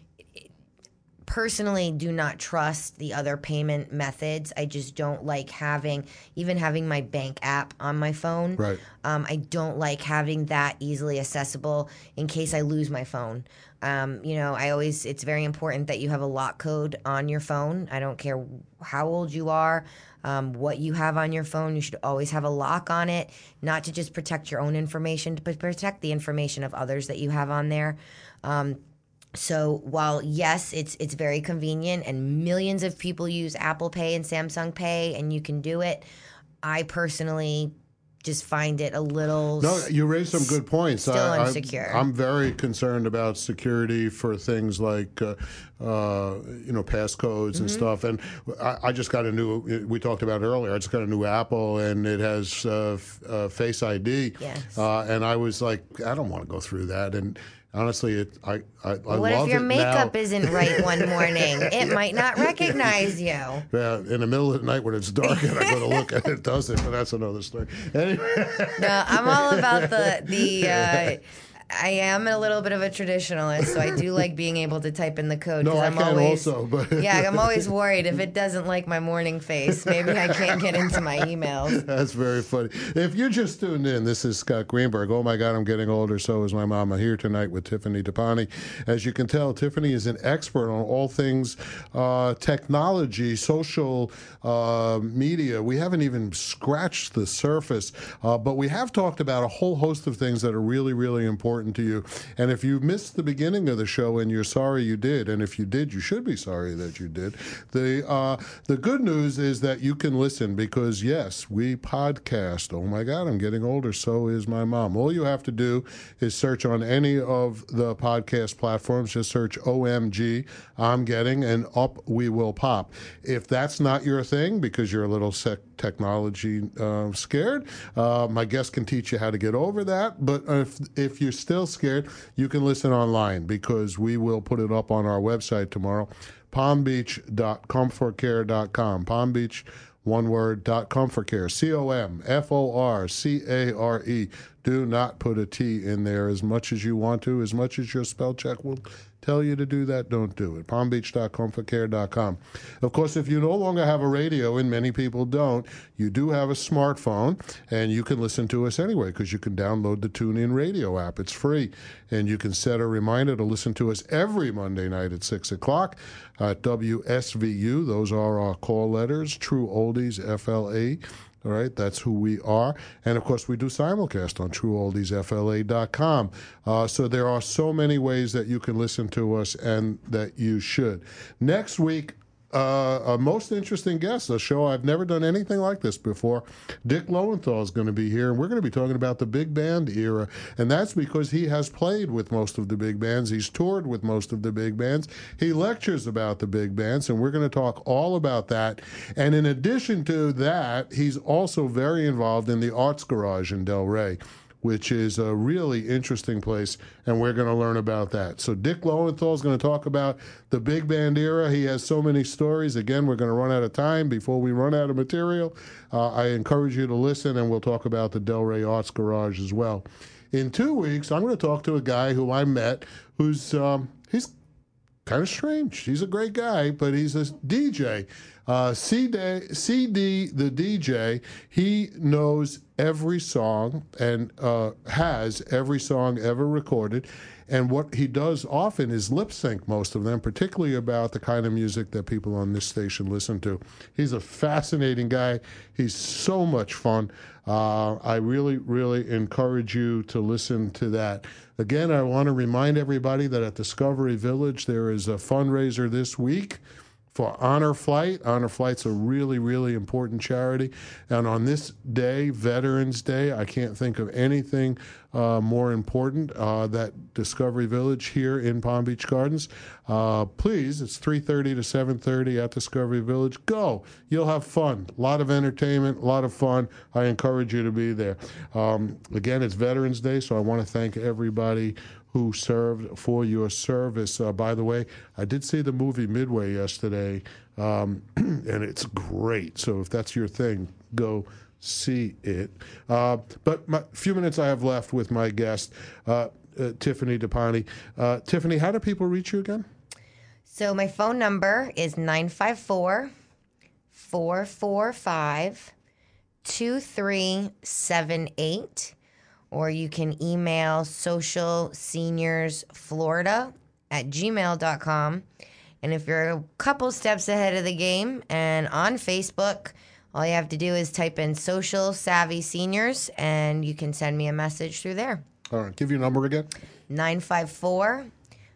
personally do not trust the other payment methods. I just don't like having even having my bank app on my phone. Right. Um, I don't like having that easily accessible in case I lose my phone. Um, you know, I always, it's very important that you have a lock code on your phone. I don't care how old you are, um, what you have on your phone. You should always have a lock on it, not to just protect your own information, but protect the information of others that you have on there. Um, So while, yes, it's it's very convenient and millions of people use Apple Pay and Samsung Pay and you can do it, I personally just find it a little No, you raised some good points. still I, I- insecure. I'm very concerned about security for things like, uh, uh, you know, passcodes and Mm-hmm. stuff. And I, I just got a new, we talked about earlier, I just got a new Apple, and it has uh, f- uh, Face I D. Yes. Uh, and I was like, I don't want to go through that. And honestly, it, I, I, I what love if your it makeup now. isn't right one morning? It might not recognize you. Yeah, in the middle of the night when it's dark and I go to look at it, it doesn't, but that's another story. Anyway. No, I'm all about the the. Uh, I am a little bit of a traditionalist, so I do like being able to type in the code. No, 'cause I I'm can always, also, but yeah, I'm always worried if it doesn't like my morning face, maybe I can't get into my emails. That's very funny. If you just tuned in, this is Scott Greenberg. Oh my God, I'm getting older. So is my mama. Here tonight with Tiffany DePani. As you can tell, Tiffany is an expert on all things uh, technology, social uh, media. We haven't even scratched the surface, uh, but we have talked about a whole host of things that are really, really important to you. And if you missed the beginning of the show and you're sorry you did, and if you did, you should be sorry that you did. The uh, the good news is that you can listen, because yes, we podcast. Oh my God, I'm getting older. So is my mom. All you have to do is search on any of the podcast platforms. Just search O M G, I'm getting, and up we will pop. If that's not your thing, because you're a little sec- technology uh, scared, uh, my guest can teach you how to get over that. But if if you're still scared, you can listen online, because we will put it up on our website tomorrow, palm beach dot comfort care dot com. Palm Beach, one word, dot comfort care, C O M F O R C A R E. Do not put a T in there as much as you want to, as much as your spell check will tell you to do that. Don't do it. palm beach dot comfort care dot com. Of course, if you no longer have a radio, and many people don't, you do have a smartphone, and you can listen to us anyway, because you can download the TuneIn Radio app. It's free, and you can set a reminder to listen to us every Monday night at six o'clock at W S V U. Those are our call letters, True Oldies F L A. All right, that's who we are. And, of course, we do simulcast on true oldies F L A dot com. Uh, so there are so many ways that you can listen to us, and that you should. Next week, uh, a most interesting guest, a show I've never done anything like this before. Dick Lowenthal is going to be here, and we're going to be talking about the big band era, and that's because he has played with most of the big bands. He's toured with most of the big bands. He lectures about the big bands, and we're going to talk all about that. And in addition to that, he's also very involved in the Arts Garage in Delray, which is a really interesting place, and we're going to learn about that. So Dick Lowenthal is going to talk about the big band era. He has so many stories. Again, we're going to run out of time before we run out of material. Uh, I encourage you to listen, and we'll talk about the Delray Arts Garage as well. In two weeks, I'm going to talk to a guy who I met who's um, he's kind of strange. He's a great guy, but he's a D J. Uh, C D, C D, the D J, he knows every song and uh, has every song ever recorded. And what he does often is lip sync most of them, particularly about the kind of music that people on this station listen to. He's a fascinating guy. He's so much fun. Uh, I really, really encourage you to listen to that. Again, I want to remind everybody that at Discovery Village, there is a fundraiser this week for Honor Flight. Honor Flight's a really, really important charity. And on this day, Veterans Day, I can't think of anything uh, more important uh, that Discovery Village here in Palm Beach Gardens. Uh, please, it's three thirty to seven thirty at Discovery Village. Go. You'll have fun. A lot of entertainment, a lot of fun. I encourage you to be there. Um, again, it's Veterans Day, so I want to thank everybody who served for your service. Uh, by the way, I did see the movie Midway yesterday, um, and it's great. So if that's your thing, go see it. Uh, but a few minutes I have left with my guest, uh, uh, Tiffany DePonte. Uh, Tiffany, how do people reach you again? So my phone number is nine five four, four four five, two three seven eight. Or you can email socialseniorsflorida at gmail dot com. And if you're a couple steps ahead of the game and on Facebook, all you have to do is type in Social Savvy Seniors, and you can send me a message through there. All right. Give your number again. nine five four,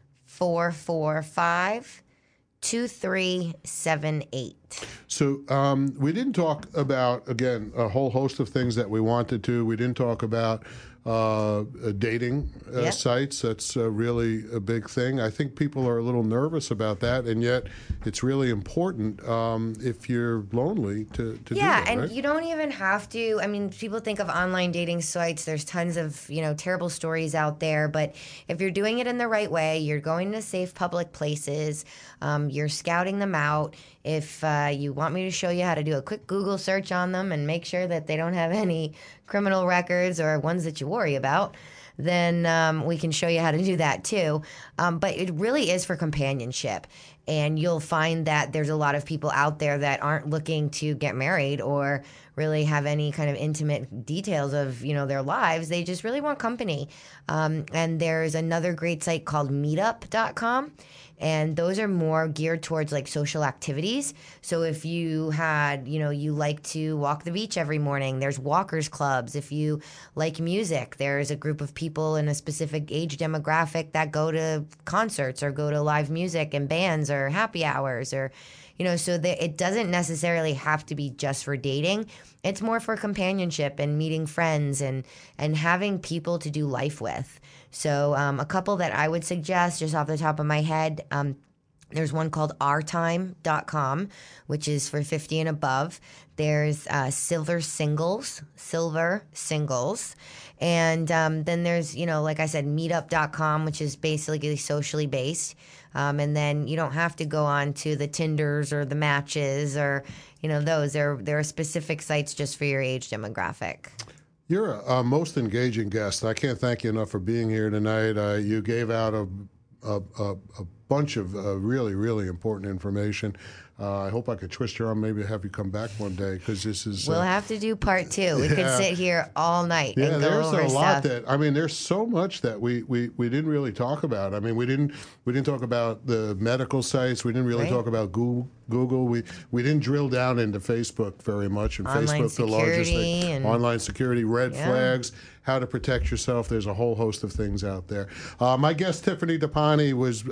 four four five, two three seven eight. So um, we didn't talk about, again, a whole host of things that we wanted to. We didn't talk about uh, dating uh, Yep. sites. That's uh, really a big thing. I think people are a little nervous about that, and yet it's really important um, if you're lonely to, to Yeah, do that, and right? you don't even have to. I mean, people think of online dating sites. There's tons of, you know, terrible stories out there. But if you're doing it in the right way, you're going to safe public places, um, you're scouting them out. If uh, you want me to show you how to do a quick Google search on them and make sure that they don't have any criminal records or ones that you worry about, then um, we can show you how to do that too. Um, but it really is for companionship. And you'll find that there's a lot of people out there that aren't looking to get married or really have any kind of intimate details of, you know, their lives. They just really want company. Um, and there's another great site called meetup dot com. And those are more geared towards like social activities. So if you had, you know, you like to walk the beach every morning, there's walkers clubs. If you like music, there's a group of people in a specific age demographic that go to concerts or go to live music and bands or happy hours or, you know, so that it doesn't necessarily have to be just for dating. It's more for companionship and meeting friends and, and having people to do life with. So um, a couple that I would suggest just off the top of my head, um, there's one called our time dot com, which is for fifty and above. There's uh, Silver Singles, Silver Singles. And um, then there's, you know, like I said, meetup dot com, which is basically socially based. Um, and then you don't have to go on to the Tinders or the Matches or, you know, those. There, there are specific sites just for your age demographic. You're a, a most engaging guest. I can't thank you enough for being here tonight. Uh, you gave out a, a, a, a bunch of uh, really, really important information. Uh, I hope I could twist your arm, maybe have you come back one day, because this is... We'll uh, have to do part two. We yeah. could sit here all night Yeah, and go there's over a lot stuff. that, I mean, there's so much that we, we, we didn't really talk about. I mean, we didn't we didn't talk about the medical sites. We didn't really Right. talk about Google. Google. We we didn't drill down into Facebook very much. And Online Facebook, the largest security thing. and- Online security, red Yeah. flags, how to protect yourself. There's a whole host of things out there. Uh, my guest, Tiffany DePonte, was uh,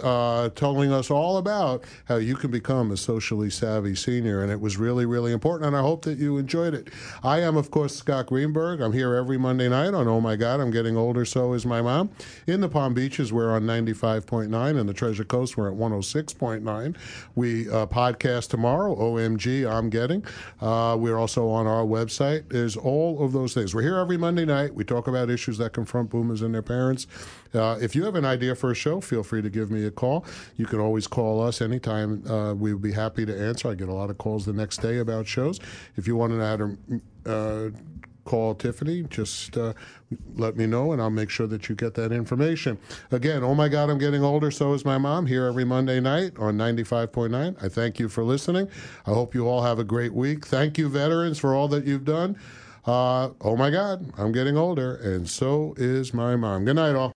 uh, telling us all about how you can become a socially savvy senior, and it was really, really important, and I hope that you enjoyed it. I am, of course, Scott Greenberg. I'm here every Monday night on Oh My God, I'm Getting Older, So Is My Mom. In the Palm Beaches, we're on ninety-five point nine, and the Treasure Coast, we're at one oh six point nine. We uh, podcast tomorrow, O M G, I'm Getting. Uh, we're also on our website. There's all of those things. We're here every Monday night. We talk about issues that confront boomers and their parents. Uh, if you have an idea for a show, feel free to give me a call. You can always call us anytime. Uh, we would be happy to answer. I get a lot of calls the next day about shows. If you want to know how to uh, call Tiffany, just uh, let me know, and I'll make sure that you get that information. Again, Oh My God, I'm Getting Older, So Is My Mom, here every Monday night on ninety-five point nine. I thank you for listening. I hope you all have a great week. Thank you, veterans, for all that you've done. Uh, oh, my God, I'm getting older, and so is my mom. Good night, all.